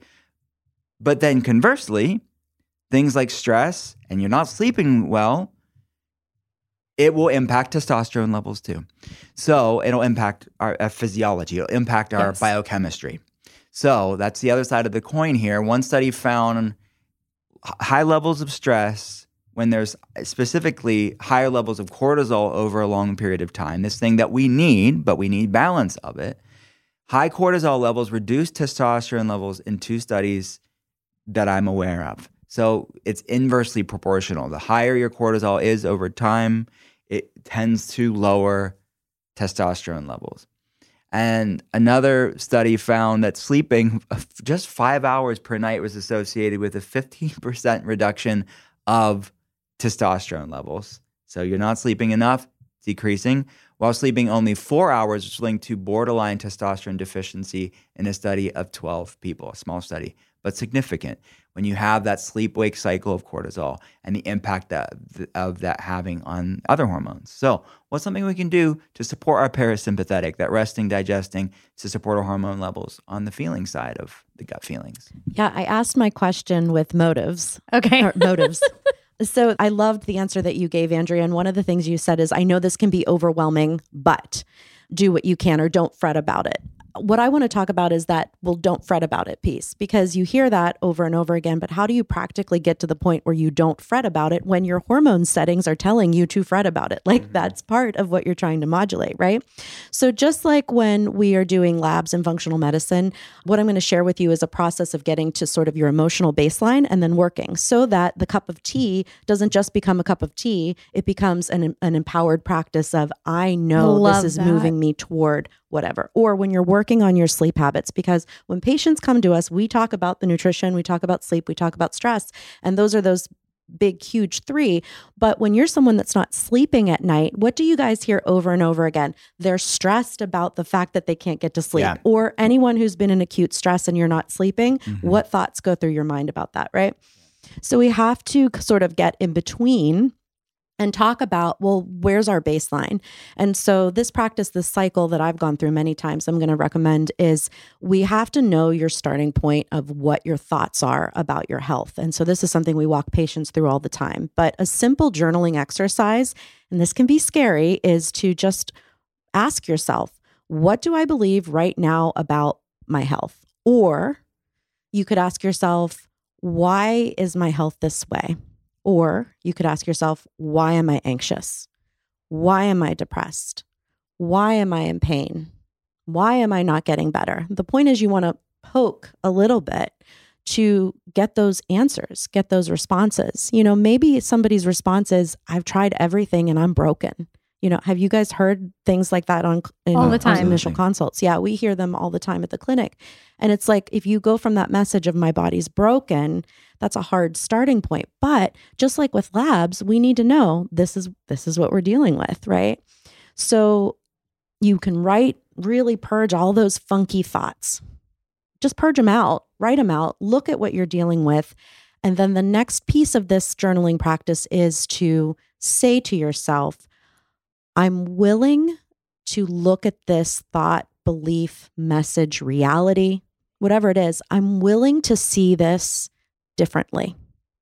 But then conversely, things like stress and you're not sleeping well, it will impact testosterone levels too. So it'll impact our, our physiology. It'll impact our Yes. biochemistry. So that's the other side of the coin here. One study found h- high levels of stress when there's specifically higher levels of cortisol over a long period of time, this thing that we need, but we need balance of it. High cortisol levels reduce testosterone levels in two studies that I'm aware of. So it's inversely proportional. The higher your cortisol is over time, it tends to lower testosterone levels. And another study found that sleeping just five hours per night was associated with a fifteen percent reduction of testosterone levels. So you're not sleeping enough, decreasing, while sleeping only four hours, which is linked to borderline testosterone deficiency in a study of twelve people, a small study. but significant when you have that sleep-wake cycle of cortisol and the impact that, of that having on other hormones. So what's something we can do to support our parasympathetic, that resting, digesting, to support our hormone levels on the feeling side of the gut feelings? Yeah, I asked my question with motives. Okay. Or motives. So I loved the answer that you gave, Andrea. And one of the things you said is, I know this can be overwhelming, but do what you can or don't fret about it. What I want to talk about is that, well, don't fret about it piece, because you hear that over and over again, but how do you practically get to the point where you don't fret about it when your hormone settings are telling you to fret about it? Like, that's part of what you're trying to modulate, right? So just like when we are doing labs in functional medicine, what I'm going to share with you is a process of getting to sort of your emotional baseline and then working so that the cup of tea doesn't just become a cup of tea. It becomes an, an empowered practice of, I know Love this is that. moving me toward whatever. Or when you're working on your sleep habits, because when patients come to us, we talk about the nutrition, we talk about sleep, we talk about stress, and those are those big, huge three. But when you're someone that's not sleeping at night, what do you guys hear over and over again? They're stressed about the fact that they can't get to sleep. Yeah. Or anyone who's been in acute stress and you're not sleeping, Mm-hmm. what thoughts go through your mind about that, right? So we have to sort of get in between and talk about, well, where's our baseline? And so this practice, this cycle that I've gone through many times, I'm going to recommend is we have to know your starting point of what your thoughts are about your health. And so this is something we walk patients through all the time. But a simple journaling exercise, and this can be scary, is to just ask yourself, what do I believe right now about my health? Or you could ask yourself, why is my health this way? Or you could ask yourself, why am I anxious? Why am I depressed? Why am I in pain? Why am I not getting better? The point is, you want to poke a little bit to get those answers, get those responses. You know, maybe somebody's response is, I've tried everything and I'm broken. You know, have you guys heard things like that on, in, All the on time. initial consults? Yeah, we hear them all the time at the clinic. And it's like, if you go from that message of my body's broken, that's a hard starting point. But just like with labs, we need to know this is this is what we're dealing with, right? So you can write, really purge all those funky thoughts. Just purge them out, write them out, look at what you're dealing with. And then the next piece of this journaling practice is to say to yourself, I'm willing to look at this thought, belief, message, reality, whatever it is. I'm willing to see this differently.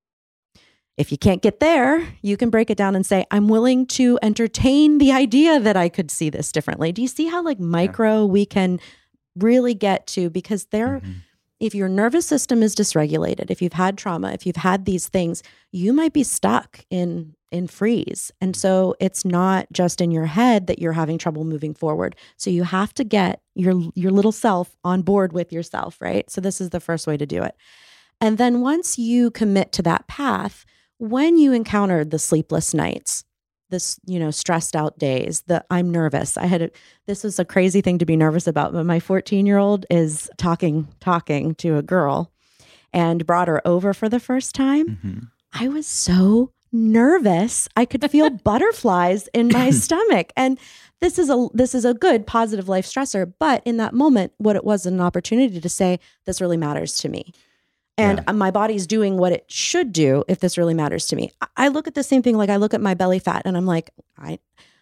If you can't get there, you can break it down and say, I'm willing to entertain the idea that I could see this differently. Do you see how like micro yeah. we can really get to? Because there, mm-hmm. if your nervous system is dysregulated, if you've had trauma, if you've had these things, you might be stuck in in freeze. And so it's not just in your head that you're having trouble moving forward. So you have to get your your little self on board with yourself, right? So this is the first way to do it. And then once you commit to that path, when you encounter the sleepless nights, this, you know, stressed out days, the I'm nervous. I had a, this was a crazy thing to be nervous about, but my fourteen year old is talking, talking to a girl and brought her over for the first time. Mm-hmm. I was so nervous. I could feel butterflies in my stomach. And this is a this is a good positive life stressor. But in that moment, what it was an opportunity to say, this really matters to me. And yeah. my body's doing what it should do if this really matters to me. I look at the same thing, like I look at my belly fat and I'm like, I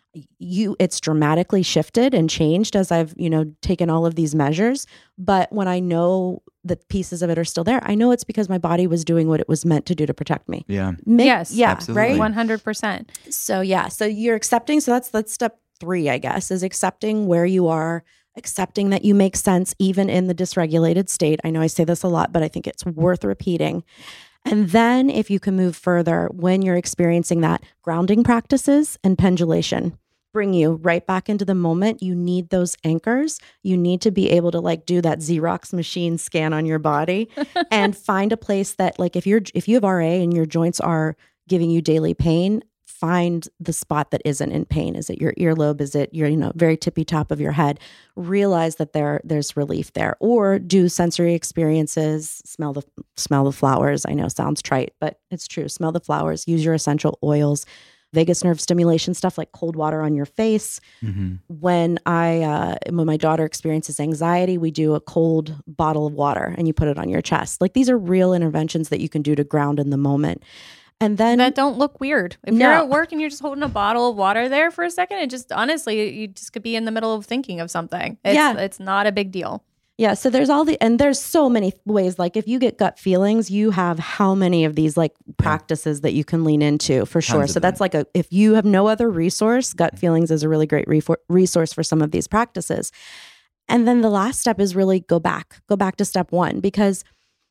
you it's dramatically shifted and changed as I've, you know, taken all of these measures. But when I know that pieces of it are still there, I know it's because my body was doing what it was meant to do to protect me. Yeah. Make, yes. Yeah. Absolutely. Right. one hundred percent. So yeah. So you're accepting. So that's that's step three, I guess, is accepting where you are, accepting that you make sense even in the dysregulated state. I know I say this a lot, but I think it's worth repeating. And then if you can move further, when you're experiencing that, grounding practices and pendulation bring you right back into the moment. You need those anchors. You need to be able to like do that Xerox machine scan on your body and find a place that like, if you're, if you have R A and your joints are giving you daily pain, find the spot that isn't in pain. Is it your earlobe? Is it your, you know, very tippy top of your head? Realize that there, there's relief there. Or do sensory experiences, smell the, smell the flowers. I know sounds trite, but it's true. Smell the flowers, use your essential oils. vagus nerve stimulation stuff like cold water on your face. Mm-hmm. When I, uh, when my daughter experiences anxiety, we do a cold bottle of water and you put it on your chest. Like these are real interventions that you can do to ground in the moment. And then that don't look weird. If No. you're at work and you're just holding a bottle of water there for a second, it just honestly, you just could be in the middle of thinking of something. It's, Yeah. it's not a big deal. Yeah, so there's all the, and there's so many ways. Like if you get gut feelings, you have how many of these like practices that you can lean into for sure. Tons of So that's them. like a, if you have no other resource, gut feelings is a really great refor- resource for some of these practices. And then the last step is really go back, go back to step one, because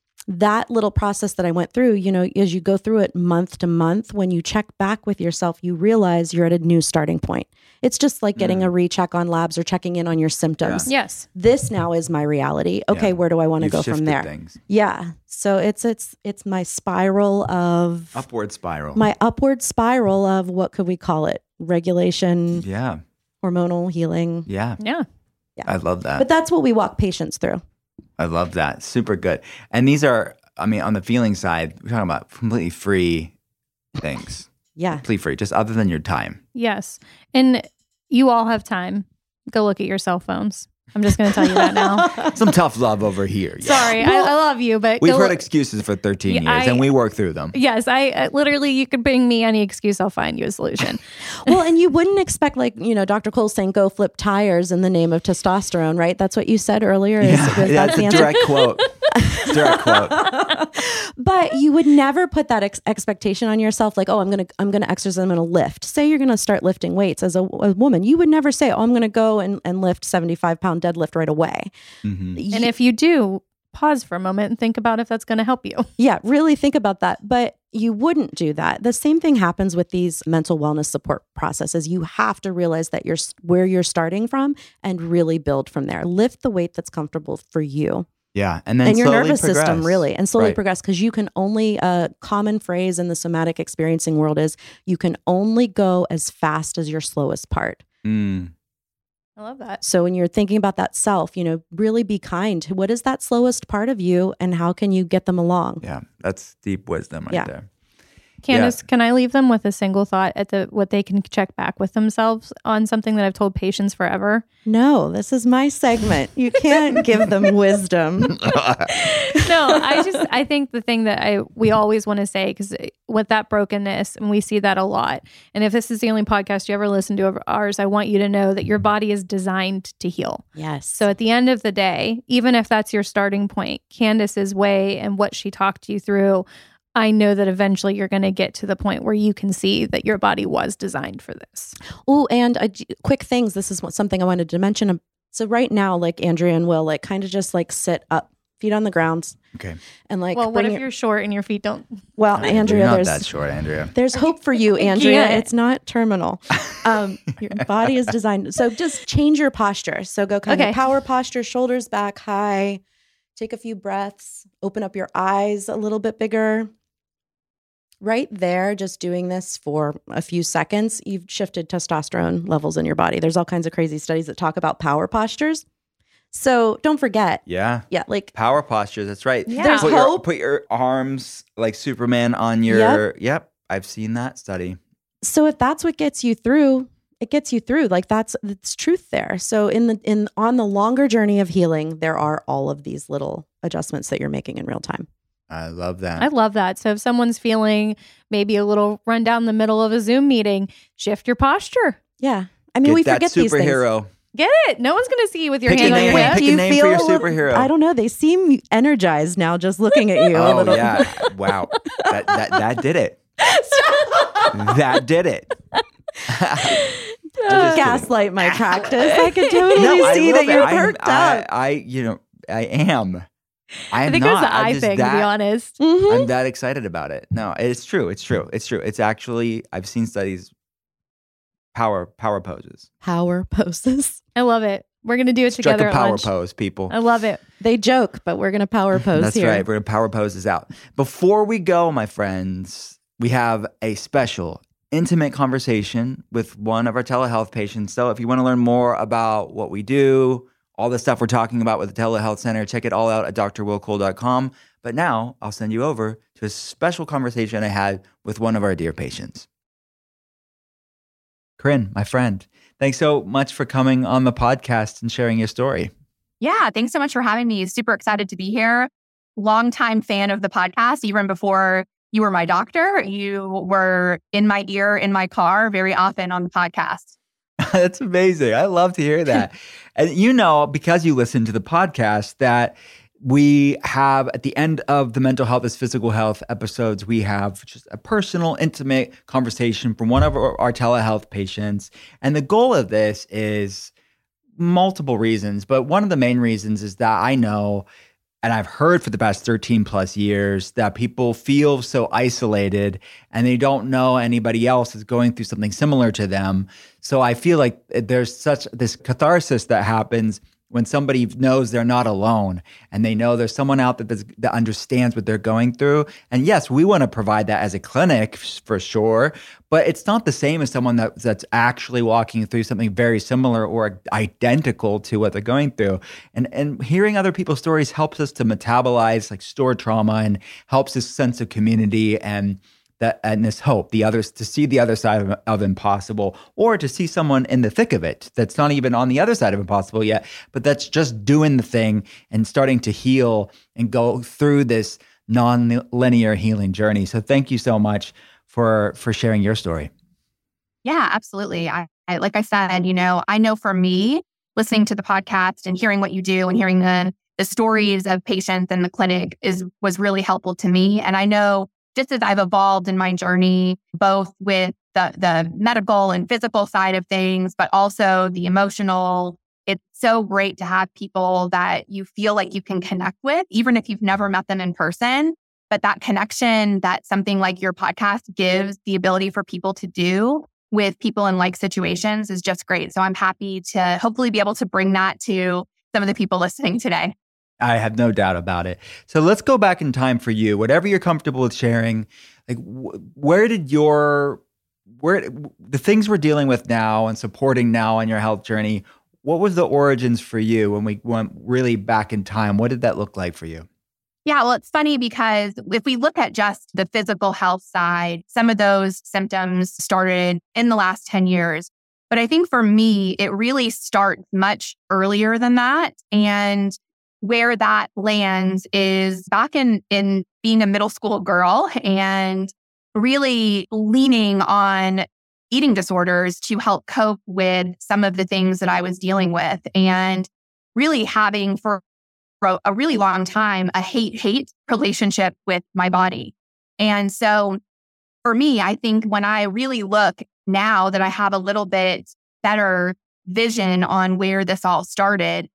that little process that I went through, you know, as you go through it month to month, when you check back with yourself, you realize you're at a new starting point. It's just like getting a recheck on labs or checking in on your symptoms. Yes. This now is my reality. Okay, Yeah. where do I want to You've go from shifted there? things. Yeah. So it's it's it's my spiral of Upward spiral. my upward spiral of what could we call it? Regulation, yeah. hormonal healing. Yeah. Yeah. I love that. But that's what we walk patients through. I love that. Super good. And these are, I mean, on the feeling side, we're talking about completely free things. Yeah. Completely free, just other than your time. Yes. And you all have time. Go look at your cell phones. I'm just going to tell you that now. Some tough love over here. Yeah. Sorry. I, I love you, but We've go heard look- excuses for thirteen Yeah, years, I- and we work through them. Yes, I uh, literally, you could bring me any excuse, I'll find you a solution. Well, and you wouldn't expect, like, you know, Doctor Cole saying go flip tires in the name of testosterone, right? That's what you said earlier. Is, Yeah, is that's the a answer? direct quote. Direct quote. But you would never put that ex- expectation on yourself, like, oh, I'm gonna, I'm gonna exercise, I'm gonna lift. Say you're gonna start lifting weights as a, a woman, you would never say, oh, I'm gonna go and, and lift seventy-five pound deadlift right away. Mm-hmm. And if you do, pause for a moment and think about if that's going to help you. Yeah, really think about that. But you wouldn't do that. The same thing happens with these mental wellness support processes. You have to realize that you're where you're starting from and really build from there. Lift the weight that's comfortable for you. Yeah, and then And your slowly nervous progress. system, really, and slowly Right. progress, because you can only, a common phrase in the somatic experiencing world is, you can only go as fast as your slowest part. Mm. I love that. So when you're thinking about that self, you know, really be kind. What is that slowest part of you, and how can you get them along? Yeah, that's deep wisdom right Yeah. there. Candace, can I leave them with a single thought at the what they can check back with themselves on something that I've told patients forever? No, this is my segment. You can't give them wisdom. No, I just I think the thing that I we always want to say, because with that brokenness, and we see that a lot. And if this is the only podcast you ever listen to of ours, I want you to know that your body is designed to heal. Yes. So at the end of the day, even if that's your starting point, Candace's way and what she talked you through, I know that eventually you're going to get to the point where you can see that your body was designed for this. Oh, and uh, quick things. This is what, something I wanted to mention. So right now, like Andrea and Will, like kind of just like sit up, feet on the ground, Okay. and like. Well, what bring if your- you're short and your feet don't? Well, Andrea, You're not there's that short, Andrea. there's hope for you, Andrea. can't. It's not terminal. Um, your body is designed. So just change your posture. So go kind Okay. of power posture, shoulders back high. Take a few breaths. Open up your eyes a little bit bigger. Right there, just doing this for a few seconds, you've shifted testosterone levels in your body. There's all kinds of crazy studies that talk about power postures. So don't forget. Yeah. Yeah, like Power postures. That's right. Yeah. There's put Your, hope. put your arms like Superman on your. Yep. I've seen that study. so if that's what gets you through, it gets you through. Like that's it's truth there. So in the in on the longer journey of healing, there are all of these little adjustments that you're making in real time. I love that. I love that. So if someone's feeling maybe a little run down the middle of a Zoom meeting, shift your posture. Yeah. I mean, Get we that forget these things. superhero. Get it. No one's going to see you with your Pick a hand on name. your hip. Pick Do a you name for feel your a little- superhero. I don't know. They seem energized now just looking at you a Oh little. yeah! Wow, that that that did it. That did it. Don't gaslight my practice. I could totally No, I see love that it. you're I'm- perked I, up. I, you know, I am. I am I think not. it was the I'm eye just thing, that, to be honest. Mhm. I'm that excited about it. No, it's true. It's true. It's true. It's actually. I've seen studies. Power power poses. Power poses. I love it. We're going to do it Strike together a at power lunch. pose, people. I love it. They joke, but we're going to power pose That's here. right. We're gonna power pose this out. Before we go, my friends, we have a special, intimate conversation with one of our telehealth patients. So if you want to learn more about what we do, all the stuff we're talking about with the Telehealth Center, check it all out at d r will cole dot com. But now I'll send you over to a special conversation I had with one of our dear patients. Corinne, my friend, thanks so much for coming on the podcast and sharing your story. Yeah, thanks so much for having me. Super excited to be here. Longtime fan of the podcast, even before you were my doctor. You were in my ear, in my car, very often on the podcast. That's amazing. I love to hear that. And you know, because you listen to the podcast, that we have at the end of the Mental Health is Physical Health episodes, we have just a personal, intimate conversation from one of our, our telehealth patients. And the goal of this is multiple reasons, but one of the main reasons is that I know, and I've heard for the past thirteen plus years, that people feel so isolated and they don't know anybody else is going through something similar to them. So I feel like there's such this catharsis that happens when somebody knows they're not alone and they know there's someone out there that's, that understands what they're going through. And yes, we want to provide that as a clinic for sure, but it's not the same as someone that, that's actually walking through something very similar or identical to what they're going through. And, and hearing other people's stories helps us to metabolize like stored trauma and helps us sense of community and that and this hope, the others, to see the other side of, of impossible, or to see someone in the thick of it that's not even on the other side of impossible yet, but that's just doing the thing and starting to heal and go through this non-linear healing journey. So thank you so much for for sharing your story. Yeah, absolutely. I, I like I said, you know, I know for me, listening to the podcast and hearing what you do and hearing the the stories of patients in the clinic is was really helpful to me. And I know just as I've evolved in my journey, both with the, the medical and physical side of things, but also the emotional, it's so great to have people that you feel like you can connect with, even if you've never met them in person. But that connection that something like your podcast gives the ability for people to do with people in like situations is just great. So I'm happy to hopefully be able to bring that to some of the people listening today. I have no doubt about it. So let's go back in time for you. Whatever you're comfortable with sharing, like wh- where did your, where the things we're dealing with now and supporting now on your health journey, what was the origins for you when we went really back in time? What did that look like for you? Yeah, well, it's funny because if we look at just the physical health side, some of those symptoms started in the last ten years. But I think for me, it really starts much earlier than that. And where that lands is back in, in being a middle school girl and really leaning on eating disorders to help cope with some of the things that I was dealing with, and really having for a really long time a hate-hate relationship with my body. And so for me, I think when I really look now that I have a little bit better vision on where this all started,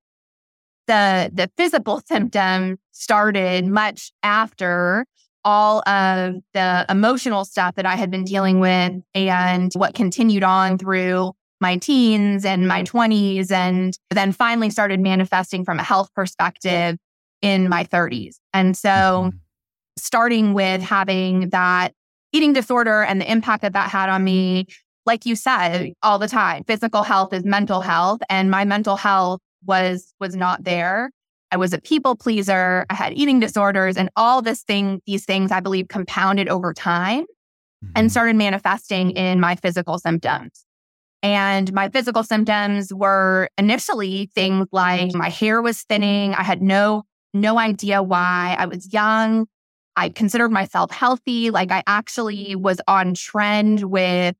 The the physical symptoms started much after all of the emotional stuff that I had been dealing with and what continued on through my teens and my twenties, and then finally started manifesting from a health perspective in my thirties. And so starting with having that eating disorder and the impact that that had on me, like you said, all the time, physical health is mental health, and my mental health was was not there. I was a people pleaser. I had eating disorders, and all this thing, these things, I believe, compounded over time mm-hmm. and started manifesting in my physical symptoms. And my physical symptoms were initially things like my hair was thinning. I had no no idea why. I was young. I considered myself healthy. Like I actually was on trend with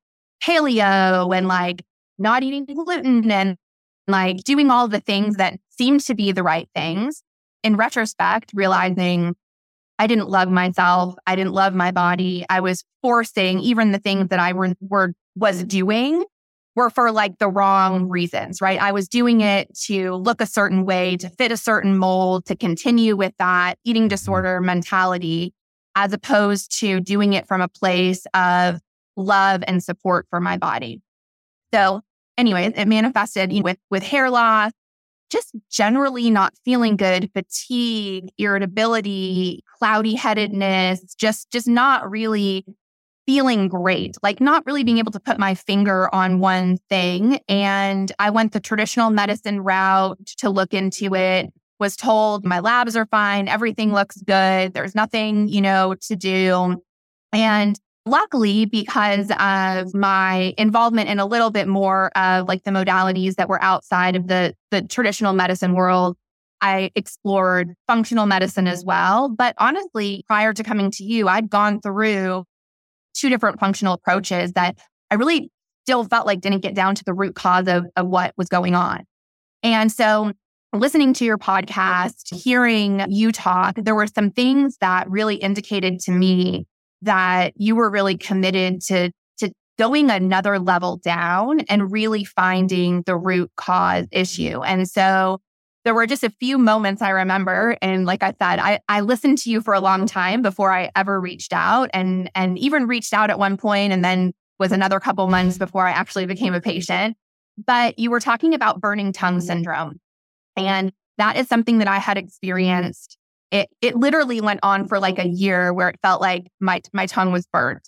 paleo and like not eating gluten and like doing all the things that seemed to be the right things. In retrospect, realizing I didn't love myself. I didn't love my body. I was forcing even the things that I were, were was doing were for like the wrong reasons, right? I was doing it to look a certain way, to fit a certain mold, to continue with that eating disorder mentality, as opposed to doing it from a place of love and support for my body. So anyway, it manifested with, with hair loss, just generally not feeling good, fatigue, irritability, cloudy headedness, just, just not really feeling great, like not really being able to put my finger on one thing. And I went the traditional medicine route to look into it, was told my labs are fine, everything looks good, there's nothing, you know, to do. And luckily, because of my involvement in a little bit more of like the modalities that were outside of the, the traditional medicine world, I explored functional medicine as well. But honestly, prior to coming to you, I'd gone through two different functional approaches that I really still felt like didn't get down to the root cause of, of what was going on. And so listening to your podcast, hearing you talk, there were some things that really indicated to me that you were really committed to, to going another level down and really finding the root cause issue. And so there were just a few moments I remember. And like I said, I, I listened to you for a long time before I ever reached out, and, and even reached out at one point and then was another couple months before I actually became a patient. But you were talking about burning tongue syndrome. And that is something that I had experienced. It it literally went on for like a year where it felt like my, my tongue was burnt.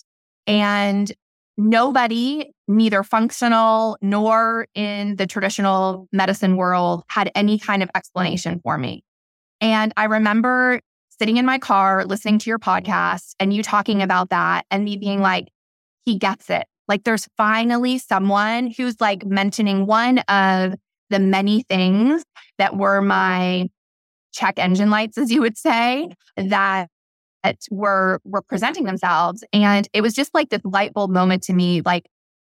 And nobody, neither functional nor in the traditional medicine world, had any kind of explanation for me. And I remember sitting in my car, listening to your podcast and you talking about that and me being like, he gets it. Like there's finally someone who's like mentioning one of the many things that were my check engine lights, as you would say, that were were presenting themselves. And it was just like this light bulb moment to me, like,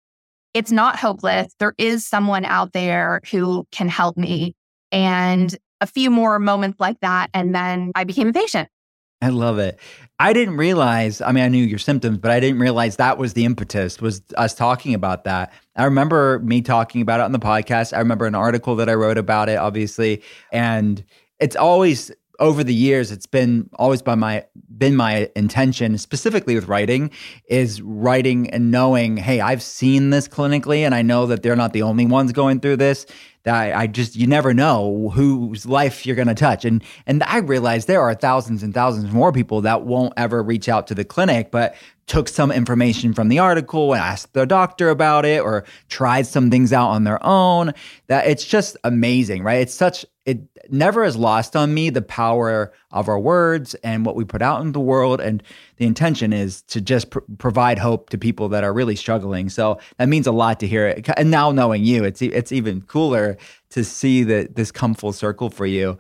it's not hopeless. There is someone out there who can help me. And a few more moments like that, and then I became a patient. I love it. I didn't realize, I mean, I knew your symptoms, but I didn't realize that was the impetus, was us talking about that. I remember me talking about it on the podcast. I remember an article that I wrote about it, obviously. And it's always, over the years, it's been always by my been my intention, specifically with writing, is writing and knowing, hey, I've seen this clinically, and I know that they're not the only ones going through this. That I, I just, you never know whose life you're going to touch. And and I realize there are thousands and thousands more people that won't ever reach out to the clinic, but took some information from the article and asked their doctor about it or tried some things out on their own. That it's just amazing, right? It's such, it never is lost on me, the power of our words and what we put out in the world. And the intention is to just pr- provide hope to people that are really struggling. So that means a lot to hear it. And now knowing you, it's it's even cooler to see that this come full circle for you.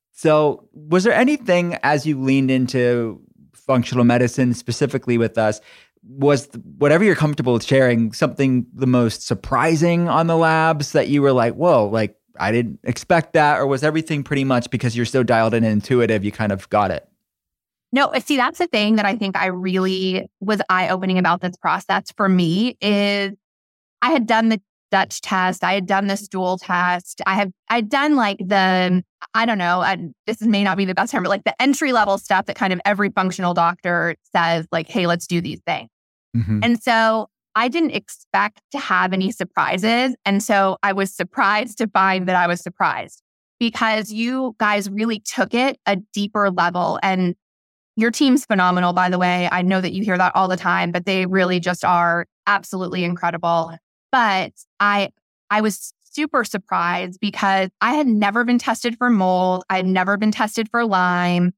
So was there anything as you leaned into functional medicine, specifically with us, was whatever you're comfortable with sharing, something the most surprising on the labs that you were like, whoa, like I didn't expect that? Or was everything pretty much, because you're so dialed in and intuitive, you kind of got it? No, see, that's the thing that I think I really was eye-opening about this process for me is I had done the Dutch test. I had done the stool test. I have, I'd done like the, I don't know, I, this may not be the best term, but like the entry level stuff that kind of every functional doctor says, like, hey, let's do these things. Mm-hmm. And so I didn't expect to have any surprises. And so I was surprised to find that I was surprised, because you guys really took it a deeper level. And your team's phenomenal, by the way. I know that you hear that all the time, but they really just are absolutely incredible. But I I was super surprised because I had never been tested for mold. I had never been tested for Lyme.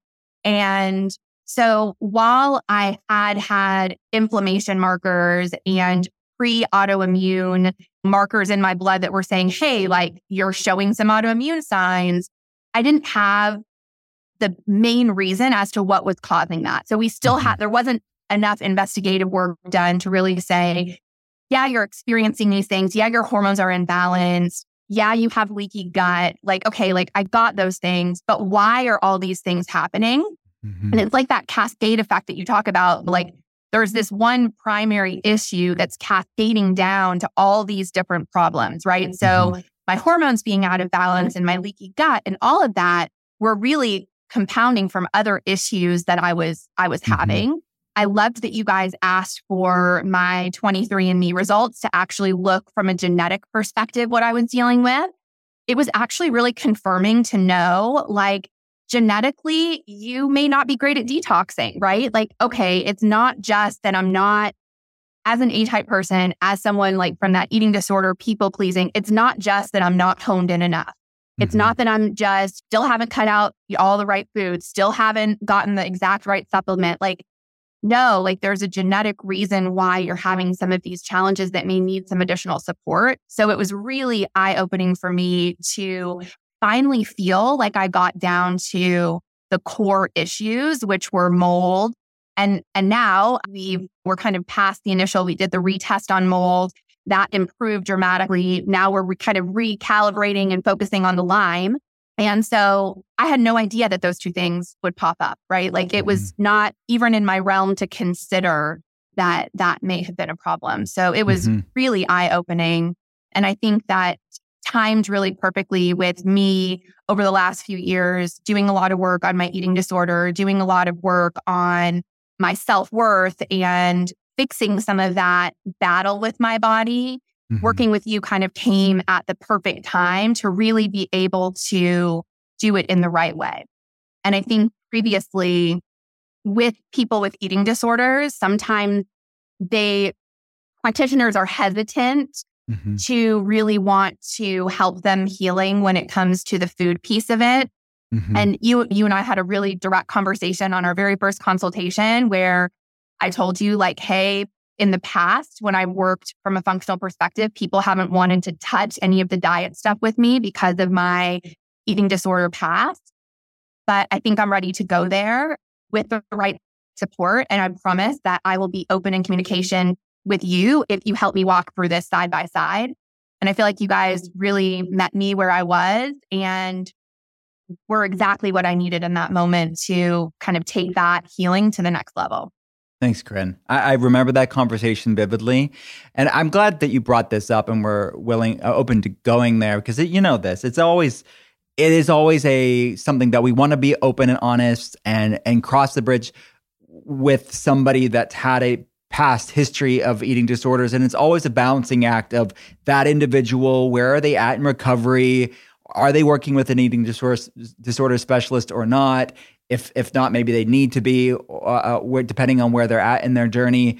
And so while I had had inflammation markers and pre-autoimmune markers in my blood that were saying, hey, like you're showing some autoimmune signs, I didn't have the main reason as to what was causing that. So we still had, there wasn't enough investigative work done to really say, yeah, you're experiencing these things. Yeah, your hormones are imbalanced. Yeah, you have leaky gut. Like, okay, like I got those things, but why are all these things happening? Mm-hmm. And it's like that cascade effect that you talk about. Like there's this one primary issue that's cascading down to all these different problems, right? Mm-hmm. So my hormones being out of balance and my leaky gut and all of that were really compounding from other issues that I was I was mm-hmm. having. I loved that you guys asked for my twenty-three and me results to actually look from a genetic perspective what I was dealing with. It was actually really confirming to know, like, genetically, you may not be great at detoxing, right? Like, okay, it's not just that I'm not, as an A-type person, as someone like from that eating disorder, people pleasing, it's not just that I'm not honed in enough. Mm-hmm. It's not that I'm just still haven't cut out all the right foods, still haven't gotten the exact right supplement. Like, no, like there's a genetic reason why you're having some of these challenges that may need some additional support. So it was really eye-opening for me to finally feel like I got down to the core issues, which were mold. And, and now we were kind of past the initial, we did the retest on mold. That improved dramatically. Now we're re- kind of recalibrating and focusing on the Lyme. And so I had no idea that those two things would pop up, right? Like it was not even in my realm to consider that that may have been a problem. So it was mm-hmm. really eye-opening. And I think that timed really perfectly with me over the last few years, doing a lot of work on my eating disorder, doing a lot of work on my self-worth and fixing some of that battle with my body. Mm-hmm. Working with you kind of came at the perfect time to really be able to do it in the right way. And I think previously with people with eating disorders, sometimes they, practitioners are hesitant mm-hmm. to really want to help them healing when it comes to the food piece of it. Mm-hmm. And you, you and I had a really direct conversation on our very first consultation where I told you like, hey, in the past, when I worked from a functional perspective, people haven't wanted to touch any of the diet stuff with me because of my eating disorder past. But I think I'm ready to go there with the right support. And I promise that I will be open in communication with you if you help me walk through this side by side. And I feel like you guys really met me where I was and were exactly what I needed in that moment to kind of take that healing to the next level. Thanks, Corinne. I, I remember that conversation vividly. And I'm glad that you brought this up and we're willing, uh, open to going there because it, you know this, it's always, it is always a something that we want to be open and honest and, and cross the bridge with somebody that's had a past history of eating disorders. And it's always a balancing act of that individual. Where are they at in recovery? Are they working with an eating disorder, disorder specialist or not? If if not, maybe they need to be, uh, depending on where they're at in their journey.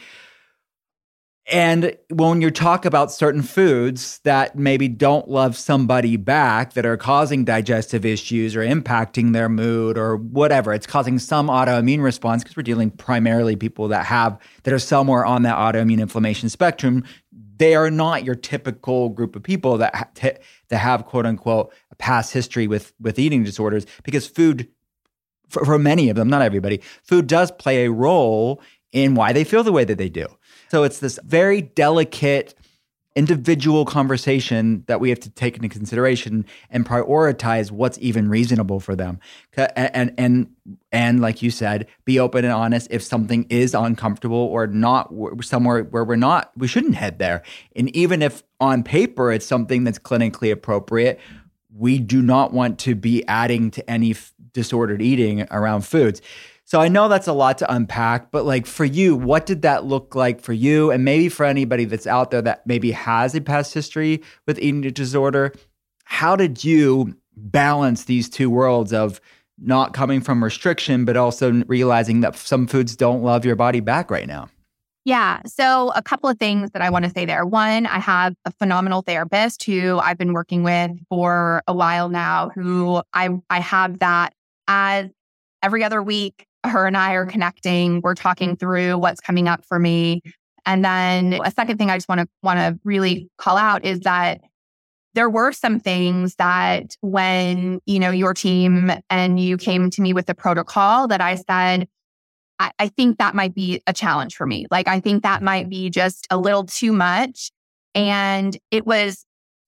And when you talk about certain foods that maybe don't love somebody back, that are causing digestive issues or impacting their mood or whatever, it's causing some autoimmune response because we're dealing primarily people that have that are somewhere on that autoimmune inflammation spectrum. They are not your typical group of people that ha- t- that have quote unquote a past history with with eating disorders because food. For, for many of them, not everybody, food does play a role in why they feel the way that they do. So it's this very delicate individual conversation that we have to take into consideration and prioritize what's even reasonable for them. And, and, and, and like you said, be open and honest if something is uncomfortable or not somewhere where we're not, we shouldn't head there. And even if on paper it's something that's clinically appropriate, we do not want to be adding to any f- disordered eating around foods. So I know that's a lot to unpack, but like for you, what did that look like for you? And maybe for anybody that's out there that maybe has a past history with eating disorder, how did you balance these two worlds of not coming from restriction, but also realizing that some foods don't love your body back right now? Yeah. So a couple of things that I want to say there. One, I have a phenomenal therapist who I've been working with for a while now, who I, I have that as every other week, her and I are connecting. We're talking through what's coming up for me. And then a second thing I just want to want to really call out is that there were some things that when, you know, your team and you came to me with the protocol that I said, I, I think that might be a challenge for me. Like, I think that might be just a little too much. And it was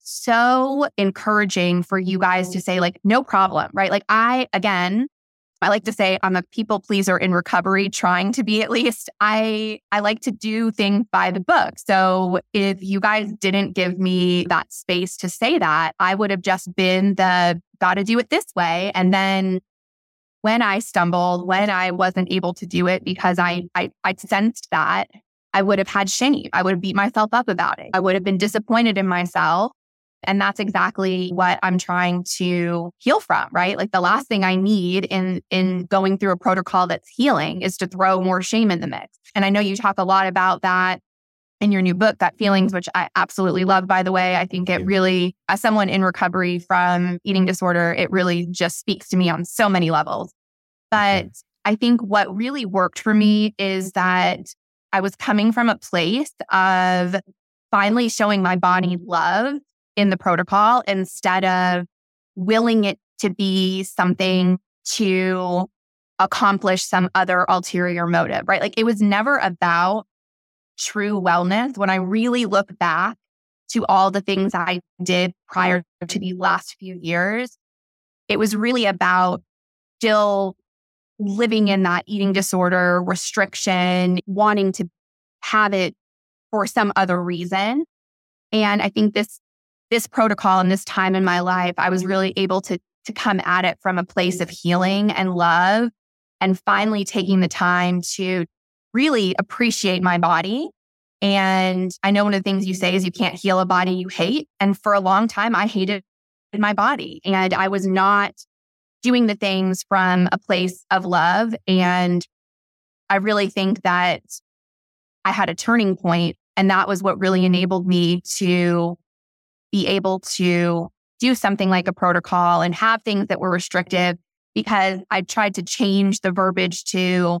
so encouraging for you guys to say, like, no problem, right? Like, I, again, I like to say I'm a people pleaser in recovery, trying to be at least. I I like to do things by the book. So if you guys didn't give me that space to say that, I would have just been the got to do it this way. And then when I stumbled, when I wasn't able to do it because I I, I sensed that, I would have had shame. I would have beat myself up about it. I would have been disappointed in myself. And that's exactly what I'm trying to heal from, right? Like the last thing I need in, in going through a protocol that's healing is to throw more shame in the mix. And I know you talk a lot about that in your new book, Gut Feelings, which I absolutely love, by the way. I think it really, as someone in recovery from eating disorder, it really just speaks to me on so many levels. But I think what really worked for me is that I was coming from a place of finally showing my body love in the protocol instead of willing it to be something to accomplish some other ulterior motive, right? Like it was never about true wellness. When I really look back to all the things I did prior to the last few years, it was really about still living in that eating disorder, restriction, wanting to have it for some other reason. And I think this this protocol and this time in my life, I was really able to to come at it from a place of healing and love, and finally taking the time to really appreciate my body. And I know one of the things you say is you can't heal a body you hate. And for a long time, I hated my body, and I was not doing the things from a place of love. And I really think that I had a turning point, and that was what really enabled me to be able to do something like a protocol and have things that were restrictive, because I tried to change the verbiage to,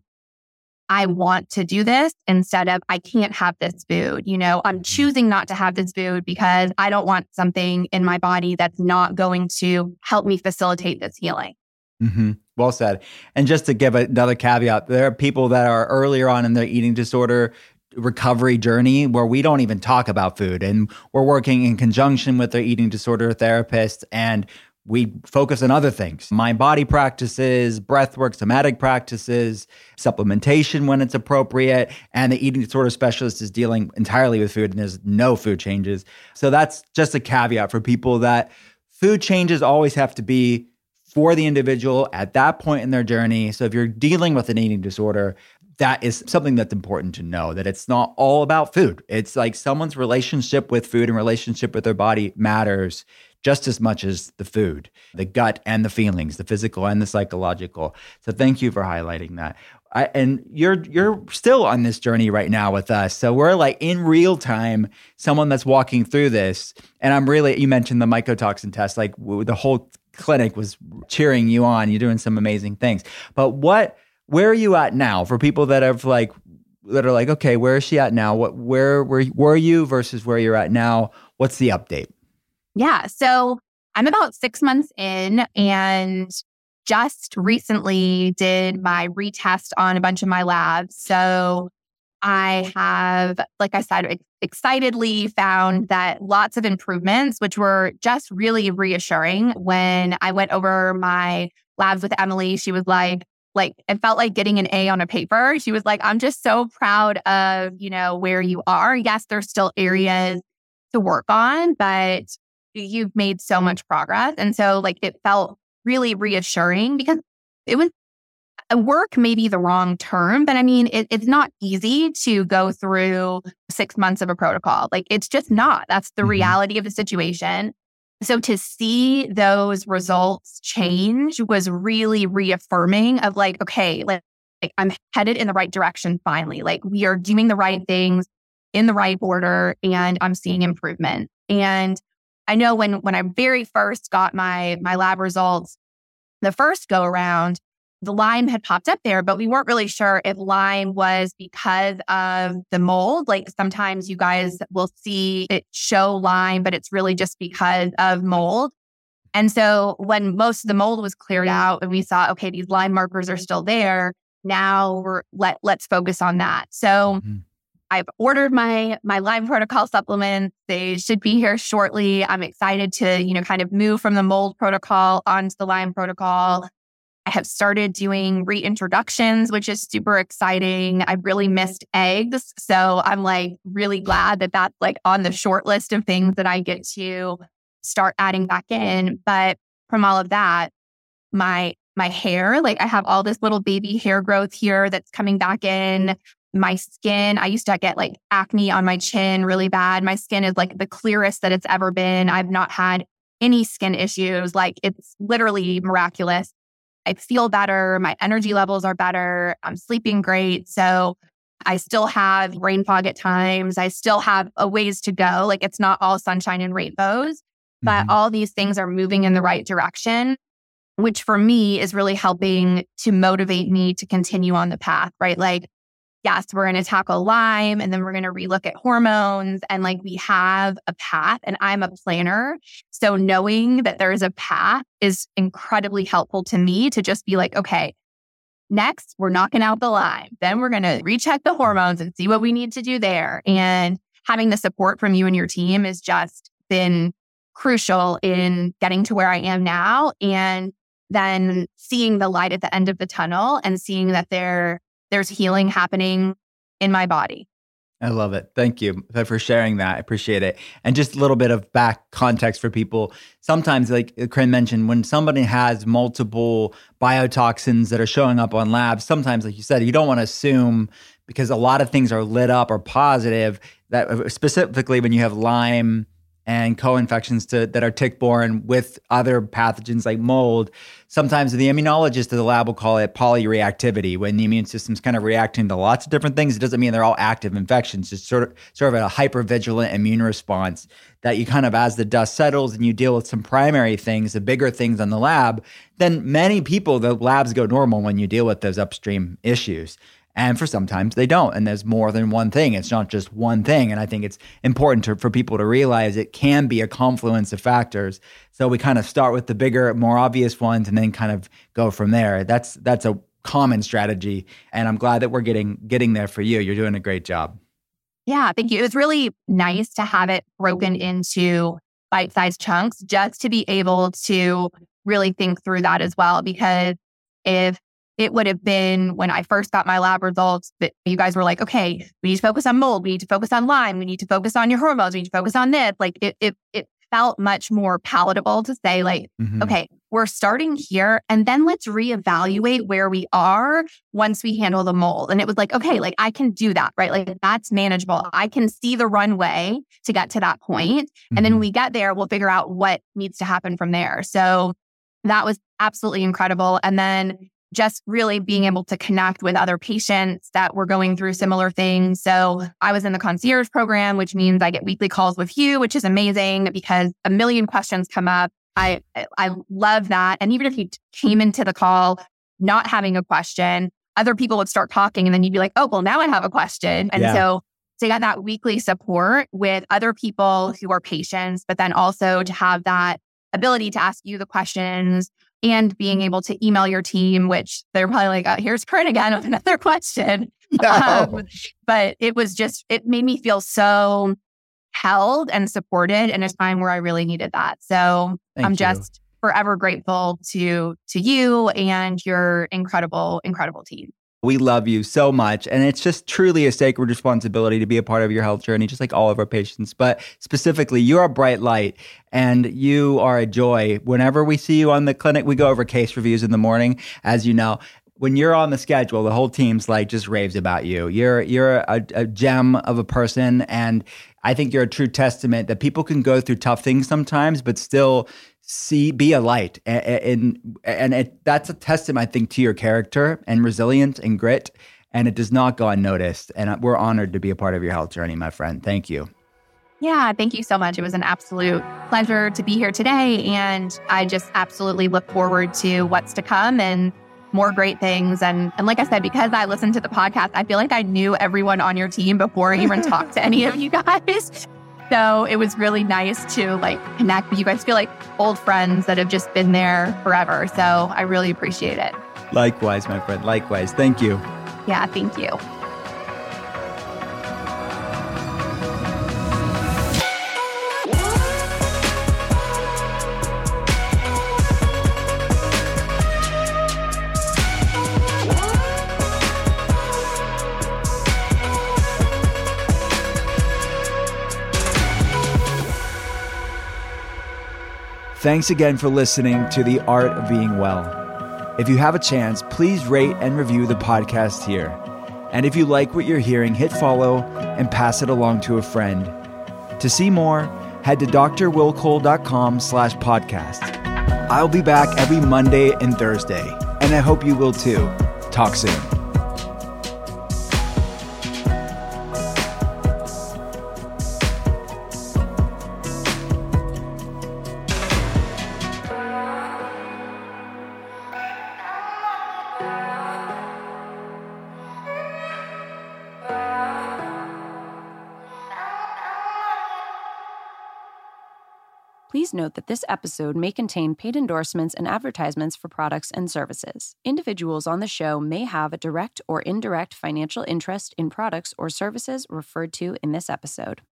I want to do this instead of I can't have this food. You know, I'm choosing not to have this food because I don't want something in my body that's not going to help me facilitate this healing. Mm-hmm. Well said. And just to give another caveat, there are people that are earlier on in their eating disorder recovery journey where we don't even talk about food, and we're working in conjunction with their eating disorder therapist, and we focus on other things, mind body practices, breath work, somatic practices, supplementation when it's appropriate. And the eating disorder specialist is dealing entirely with food, and there's no food changes. So that's just a caveat for people that food changes always have to be for the individual at that point in their journey. So if you're dealing with an eating disorder, that is something that's important to know, that it's not all about food. It's like someone's relationship with food and relationship with their body matters just as much as the food, the gut and the feelings, the physical and the psychological. So thank you for highlighting that. I, and you're you're still on this journey right now with us. So we're like in real time, someone that's walking through this. And I'm really, you mentioned the mycotoxin test, like w- the whole clinic was cheering you on. You're doing some amazing things. But what, where are you at now for people that have like, that are like, okay, where is she at now? What, where, where were you versus where you're at now? What's the update? Yeah. So I'm about six months in, and just recently did my retest on a bunch of my labs. So I have, like I said, ex- excitedly found that lots of improvements, which were just really reassuring. When I went over my labs with Emily, she was like, like, it felt like getting an A on a paper. She was like, I'm just so proud of, you know, where you are. Yes, there's still areas to work on, but you've made so much progress. And so like, it felt really reassuring, because it was a work, maybe the wrong term, but I mean, it, it's not easy to go through six months of a protocol. Like, it's just not. That's the mm-hmm. reality of the situation. So to see those results change was really reaffirming of like, okay, like, like I'm headed in the right direction finally. Like, we are doing the right things in the right order, and I'm seeing improvement. And I know when when I very first got my my lab results, the first go around, the Lyme had popped up there, but we weren't really sure if Lyme was because of the mold. Like, sometimes you guys will see it show Lyme, but it's really just because of mold. And so when most of the mold was cleared out and we saw, okay, these Lyme markers are still there, now we're let let's focus on that. So mm-hmm. I've ordered my my Lyme protocol supplements. They should be here shortly. I'm excited to, you know, kind of move from the mold protocol onto the Lyme protocol. I have started doing reintroductions, which is super exciting. I've really missed eggs. So I'm like really glad that that's like on the short list of things that I get to start adding back in. But from all of that, my my hair, like I have all this little baby hair growth here that's coming back in. My skin, I used to get like acne on my chin really bad. My skin is like the clearest that it's ever been. I've not had any skin issues. Like, it's literally miraculous. I feel better. My energy levels are better. I'm sleeping great. So I still have brain fog at times. I still have a ways to go. Like, it's not all sunshine and rainbows, but mm-hmm. all these things are moving in the right direction. which for me is really helping to motivate me to continue on the path, right? Like, yes, we're going to tackle Lyme and then we're going to relook at hormones, and like we have a path, and I'm a planner. So knowing that there is a path is incredibly helpful to me to just be like, okay, next we're knocking out the Lyme. Then we're going to recheck the hormones and see what we need to do there. And having the support from you and your team has just been crucial in getting to where I am now, and then seeing the light at the end of the tunnel and seeing that there there's healing happening in my body. I love it. Thank you for sharing that. I appreciate it. And just a little bit of back context for people. Sometimes, like Corinne mentioned, when somebody has multiple biotoxins that are showing up on labs, sometimes, like you said, you don't want to assume, because a lot of things are lit up or positive, that specifically when you have Lyme and co-infections to, that are tick-borne with other pathogens like mold, sometimes the immunologist of the lab will call it polyreactivity. When the immune system's kind of reacting to lots of different things, it doesn't mean they're all active infections. It's sort of sort of a hypervigilant immune response that you kind of, as the dust settles and you deal with some primary things, the bigger things on the lab, then many people, the labs go normal when you deal with those upstream issues. And for sometimes they don't. And there's more than one thing. It's not just one thing. And I think it's important to, for people to realize it can be a confluence of factors. So we kind of start with the bigger, more obvious ones and then kind of go from there. That's that's a common strategy. And I'm glad that we're getting getting there for you. You're doing a great job. Yeah, thank you. It was really nice to have it broken into bite-sized chunks just to be able to really think through that as well. Because if it would have been when I first got my lab results that you guys were like, okay, we need to focus on mold. We need to focus on Lyme. We need to focus on your hormones. We need to focus on this. Like it, it, it felt much more palatable to say like, mm-hmm. okay, we're starting here and then let's reevaluate where we are once we handle the mold. And it was like, okay, like I can do that, right? Like that's manageable. I can see the runway to get to that point. Mm-hmm. And then when we get there, we'll figure out what needs to happen from there. So that was absolutely incredible. And then just really being able to connect with other patients that were going through similar things. So I was in the concierge program, which means I get weekly calls with you, which is amazing because a million questions come up. I I love that. And even if you came into the call not having a question, other people would start talking and then you'd be like, oh, well, now I have a question. And yeah. so to get that weekly support with other people who are patients, but then also to have that ability to ask you the questions and being able to email your team, which they're probably like, oh, here's Corinne again with another question. No. Um, but it was just, it made me feel so held and supported in a time where I really needed that. So Thank I'm you. just forever grateful to to you and your incredible, incredible team. We love you so much. And it's just truly a sacred responsibility to be a part of your health journey, just like all of our patients. But specifically, you're a bright light and you are a joy. Whenever we see you on the clinic, we go over case reviews in the morning, as you know. When you're on the schedule, the whole team's like just raves about you. You're you're a, a gem of a person. And I think you're a true testament that people can go through tough things sometimes, but still see, be a light. And, and, and it, that's a testament, I think, to your character and resilience and grit. And it does not go unnoticed. And we're honored to be a part of your health journey, my friend. Thank you. Yeah, thank you so much. It was an absolute pleasure to be here today. And I just absolutely look forward to what's to come and more great things. And, and like I said, because I listened to the podcast, I feel like I knew everyone on your team before I even talked to any of you guys. So it was really nice to like connect with you guys. Feel like old friends that have just been there forever. So I really appreciate it. Likewise, my friend. Likewise. Thank you. Yeah, thank you. Thanks again for listening to The Art of Being Well. If you have a chance, please rate and review the podcast here. And if you like what you're hearing, hit follow and pass it along to a friend. To see more, head to drwillcole.com slash podcast. I'll be back every Monday and Thursday, and I hope you will too. Talk soon. Please note that this episode may contain paid endorsements and advertisements for products and services. Individuals on the show may have a direct or indirect financial interest in products or services referred to in this episode.